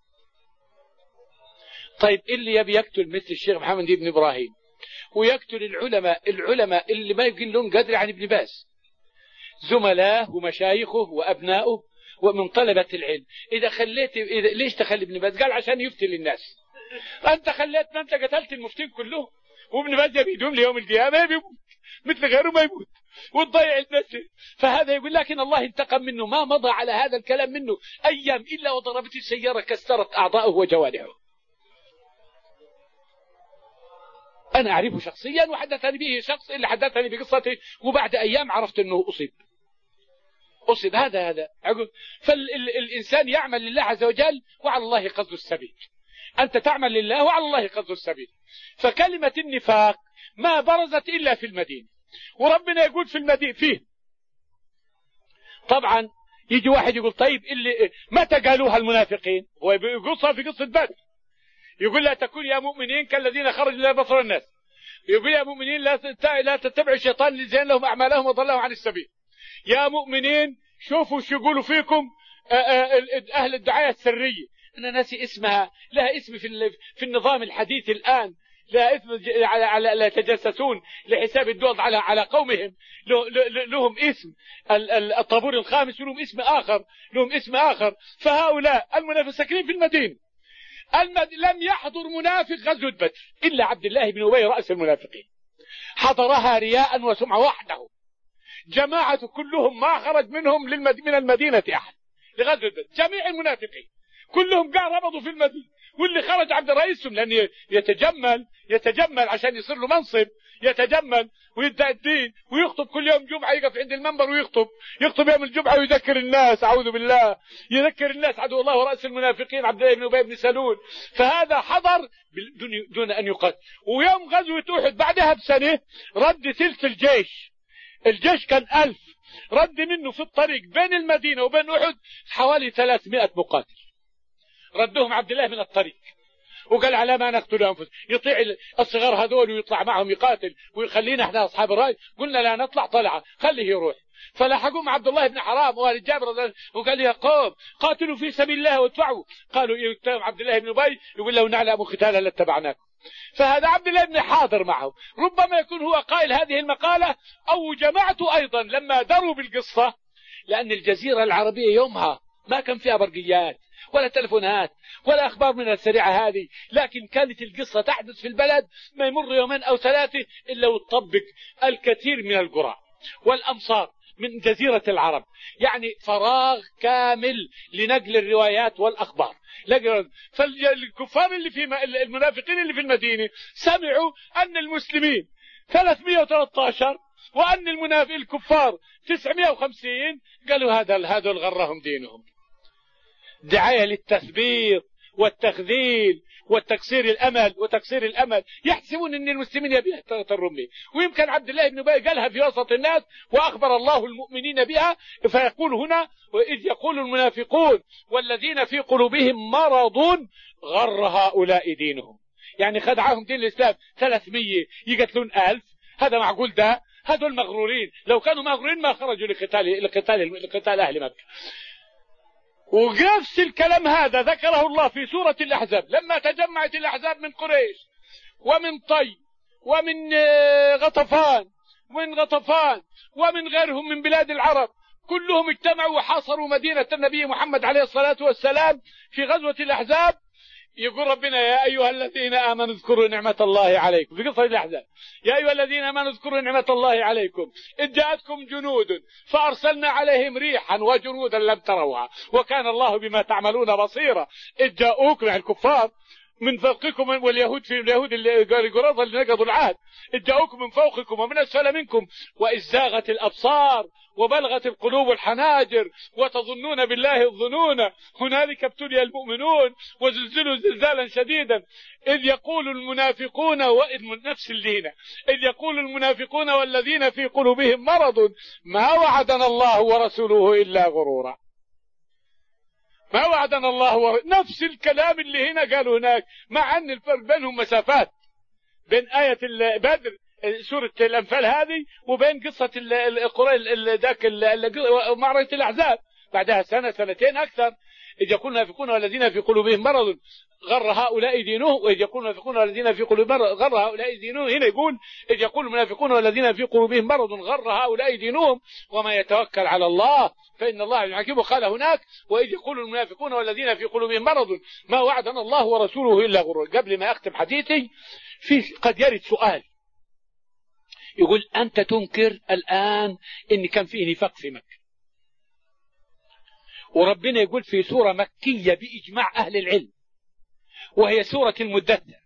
Speaker 1: طيب اللي يبي يقتل مثل الشيخ محمد بن إبراهيم ويقتل العلماء اللي ما يمكن لهم قدر عن ابن باز، زملائه ومشايخه وأبنائه ومن طلبة العلم، ليش تخلي ابن باز؟ قال عشان يفتي للناس. أنت خليتنا، أنت قتلت المفتين كلهم، وابن باز يبي يدوم ليوم القيامة يبي يموت مثل غيره ما يموت وتضيع الناس. فهذا يقول لكن الله انتقم منه، ما مضى على هذا الكلام منه أيام إلا وضربته السيارة كسرت أعضاءه وجوارحه. أنا أعرفه شخصيا وحدثني به شخص اللي حدثني بقصته، وبعد أيام عرفت أنه أصيب. هذا فالإنسان يعمل لله عز وجل وعلى الله قصد السبيل، أنت تعمل لله وعلى الله قصد السبيل. فكلمة النفاق ما برزت إلا في المدينة، وربنا يقول في المدينة فيه. طبعا يجي واحد يقول طيب اللي متى قالوها المنافقين؟ هو يقصها في قصة بدر، يقول لا تكون يا مؤمنين كالذين خرجوا لا بصر الناس، يقول يا مؤمنين لا تتبعوا الشيطان ليزين لهم أعمالهم وضلهم عن السبيل. يا مؤمنين شوفوا شو يقولوا فيكم أهل الدعاية السرية، أنا ناسي اسمها، لها اسم في النظام الحديث الآن، لها اسم لا يتجسسون لحساب الدول على قومهم، لهم اسم الطابور الخامس، لهم اسم آخر. فهؤلاء المنافقين في المدينة لم يحضر منافق غزوة بدر إلا عبد الله بن أبي رأس المنافقين، حضرها رياء وسمعة وحده. جماعة كلهم ما خرج منهم من المدينة أحد لغزوة بدر، جميع المنافقين كلهم قاعد ربطوا في المدينة، واللي خرج عبد رئيسهم لأنه يتجمل عشان يصير له منصب، يتجمل ويدعي الدين ويخطب كل يوم جمعة، يقف عند المنبر ويخطب يوم الجمعة ويذكر الناس، أعوذ بالله، يذكر الناس عدو الله ورأس المنافقين عبد الله بن أبي بن سلول. فهذا حضر دون أن يقتل. ويوم غزوة أحد بعدها بسنة رد ثلث الجيش كان 1000، رد منه في الطريق بين المدينة وبين أحد حوالي 300 مقاتل، ردهم عبد الله من الطريق وقال على ما نقتل أنفسنا، يطيع الصغار هذول ويطلع معهم يقاتل ويخلينا احنا أصحاب الرأي. قلنا لا نطلع، طلعة خليه يروح. فلحقوهم عبد الله بن حرام وآل جابر وقال يا قوم قاتلوا في سبيل الله وادفعوا. قالوا يتهم عبد الله بن أبي يقول لو نعلم قتالا لاتبعناكم. فهذا عبد الله بن حاضر معه، ربما يكون هو قائل هذه المقالة أو جماعته أيضا لما دروا بالقصة، لأن الجزيرة العربية يومها ما كان فيها برقيات ولا تلفونات ولا أخبار من السريعة هذه، لكن كانت القصة تحدث في البلد ما يمر يومين أو ثلاثة إلا وتطبق الكثير من القرى والأمصار من جزيرة العرب، يعني فراغ كامل لنقل الروايات والأخبار. فالكفار اللي في المنافقين اللي في المدينة سمعوا أن المسلمين 313 وأن الكفار 950، قالوا هذول غرهم دينهم. دعاية للتثبيط والتخذيل والتكسير الأمل. يحسبون أن المسلمين يغترون به. ويمكن عبد الله بن أبي قالها في وسط الناس وأخبر الله المؤمنين بها، فيقول هنا: وإذ يقول المنافقون والذين في قلوبهم مرض غر هؤلاء دينهم. يعني خدعهم دين الإسلام 300 يقتلون 1000. هذا معقول؟ ده هذول مغرورين، لو كانوا مغرورين ما خرجوا لقتال أهل مكة. ونفس الكلام هذا ذكره الله في سورة الأحزاب لما تجمعت الأحزاب من قريش ومن طي ومن غطفان ومن غيرهم من بلاد العرب، كلهم اجتمعوا وحاصروا مدينة النبي محمد عليه الصلاة والسلام في غزوة الأحزاب. يقول ربنا: يا أيها الذين آمنوا اذكروا نعمة الله عليكم، في قصة الأحزاب: يا أيها الذين آمنوا اذكروا نعمة الله عليكم إذ جاءتكم جنود فأرسلنا عليهم ريحا وجنودا لم تروها وكان الله بما تعملون بصيرا. إذ جاءوكم يعني الكفار من فوقكم، واليهود اللي قرضوا اللي نقضوا العهد، إذ جاءوكم من فوقكم ومن أسفل منكم وإذ زاغت الأبصار وبلغت القلوب الحناجر وتظنون بالله الظنون هنالك ابتلي المؤمنون وزلزلوا زلزالا شديدا. إذ يقول المنافقون نفس اللينة: إذ يقول المنافقون والذين في قلوبهم مرض ما وعدنا الله ورسوله إلا غرورا. ما وعدنا الله نفس الكلام اللي هنا قالوا هناك، مع أن الفرق بينهم مسافات، بين آية بدر سورة الأنفال هذه وبين قصة معركة الأحزاب بعدها سنتين أكثر. إذ يقول المنافقون والذين في قلوبهم مرض غر هؤلاء دينهم، وإذ يقول المنافقون والذين في قلوبهم مرض غر هؤلاء دينهم. هنا يقول: إذ يقول المنافقون والذين في قلوبهم مرض غر هؤلاء دينهم وما يتوكل على الله فإن الله يحكمه. قال هناك: وإذ يقول المنافقون والذين في قلوبهم مرض ما وعدنا الله ورسوله إلا غرور. قبل ما أختم حديثي قد يرد سؤال يقول: أنت تنكر الآن إن كان فيه نفاق في مكة، وربنا يقول في سورة مكية بإجماع أهل العلم وهي سورة المدثر،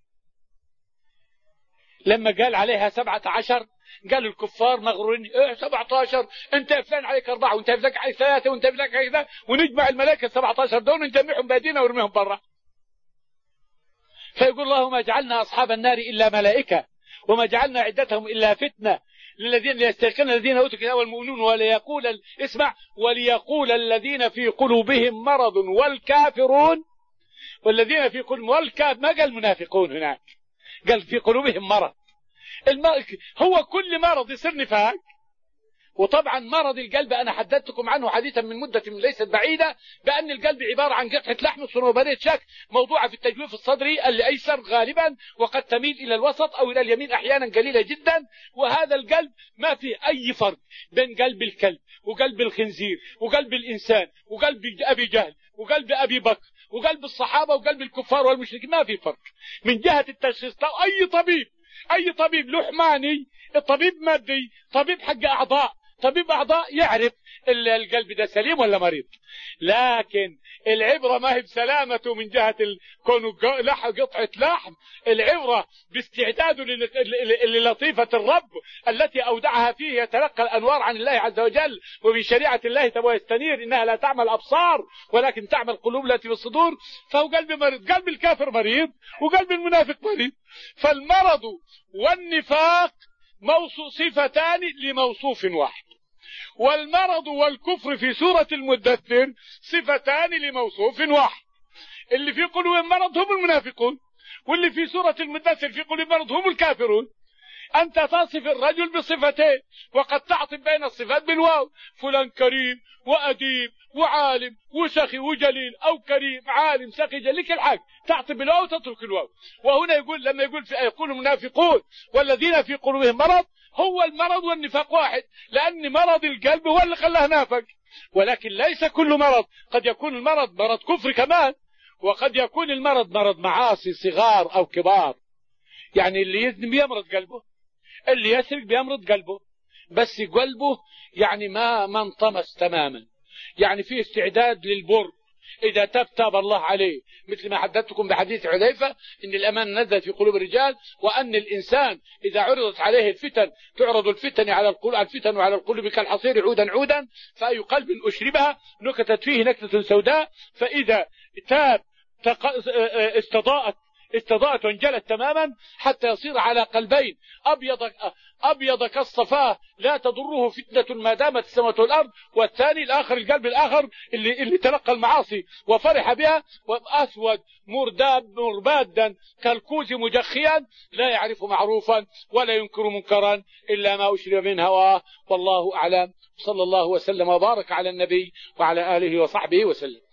Speaker 1: لما قال عليها 17 قالوا الكفار مغرورين: 17 انت فلان عليك 4 وانت فلان عليك 3 وانت فلان عليك 3، ونجمع الملائكة 17 دول ونجمعهم بأيدينا ونرميهم برا. فيقول الله: ما جعلنا أصحاب النار إلا ملائكة وما جعلنا عدتهم إلا فتنة للذين ليستيقن الذين أوتوا الكتاب والمؤمنون وليقول الذين في قلوبهم مرض والكافرون. والذين في قلوبهم ما قال المنافقون هناك، قال في قلوبهم مرض. هو كل مرض يصير نفاق. وطبعا مرض القلب أنا حدثتكم عنه حديثا من مدة ليست بعيدة، بأن القلب عبارة عن قطعة لحم صنوبرية شك موضوعة في التجويف الصدري الأيسر غالبا، وقد تميل إلى الوسط أو إلى اليمين أحيانا قليلة جدا. وهذا القلب ما في أي فرق بين قلب الكلب وقلب الخنزير وقلب الإنسان وقلب أبي جهل وقلب أبي بكر وقلب الصحابة وقلب الكفار والمشركين، ما في فرق من جهة التشخيص. أي طبيب لحماني، الطبيب مادي، طبيب حق أعضاء، طبيب أعضاء يعرف القلب ده سليم ولا مريض. لكن العبرة ما هي بسلامته من جهة كونه قطعة لحم، العبرة باستعداده للطيفة الرب التي أودعها فيه يتلقى الأنوار عن الله عز وجل وبشريعة الله تبغى يستنير إنها لا تعمل أبصار ولكن تعمل قلوب التي في الصدور. فهو قلب مريض، قلب الكافر مريض وقلب المنافق مريض. فالمرض والنفاق صفتان لموصوف واحد، والمرض والكفر في سورة المدثر صفتان لموصوف واحد. اللي في قلوبهم مرض هم المنافقون، واللي في سورة المدثر في قلوبهم مرض هم الكافرون. أنت تصف الرجل بصفتين وقد تعطف بين الصفات بالواو: فلان كريم وأديب وعالم وسخي وجليل، أو كريم عالم سخي جليل، كل حاجة تعطف بالواو وتترك الواو. وهنا يقول لما يقول المنافقون والذين في قلوبهم مرض، هو المرض والنفاق واحد، لأن مرض القلب هو اللي خلاه نافق. ولكن ليس كل مرض، قد يكون المرض مرض كفر كمان، وقد يكون المرض مرض معاصي صغار أو كبار. يعني اللي يذنب بيمرض قلبه، اللي يسرق بيمرض قلبه، بس قلبه يعني ما انطمس تماما، يعني فيه استعداد للبر. إذا تاب الله عليه، مثل ما حدثتكم بحديث حذيفة إن الأمان نزل في قلوب الرجال، وأن الإنسان إذا عرضت عليه الفتن، تعرض الفتن على القلوب كالحصير عودا عودا، فأي قلب أشربها نكتت فيه نكتة سوداء، فإذا تاب استضاءت وانجلت تماما، حتى يصير على قلبين أبيض كالصفاه لا تضره فتنة ما دامت السماوات والأرض، والثاني القلب الآخر اللي تلقى المعاصي وفرح بها، وأسود مربادا كالكوز مجخيا، لا يعرف معروفا ولا ينكر منكرا إلا ما أشرب من هواه. والله أعلم. صلى الله وسلم وبارك على النبي وعلى آله وصحبه وسلم.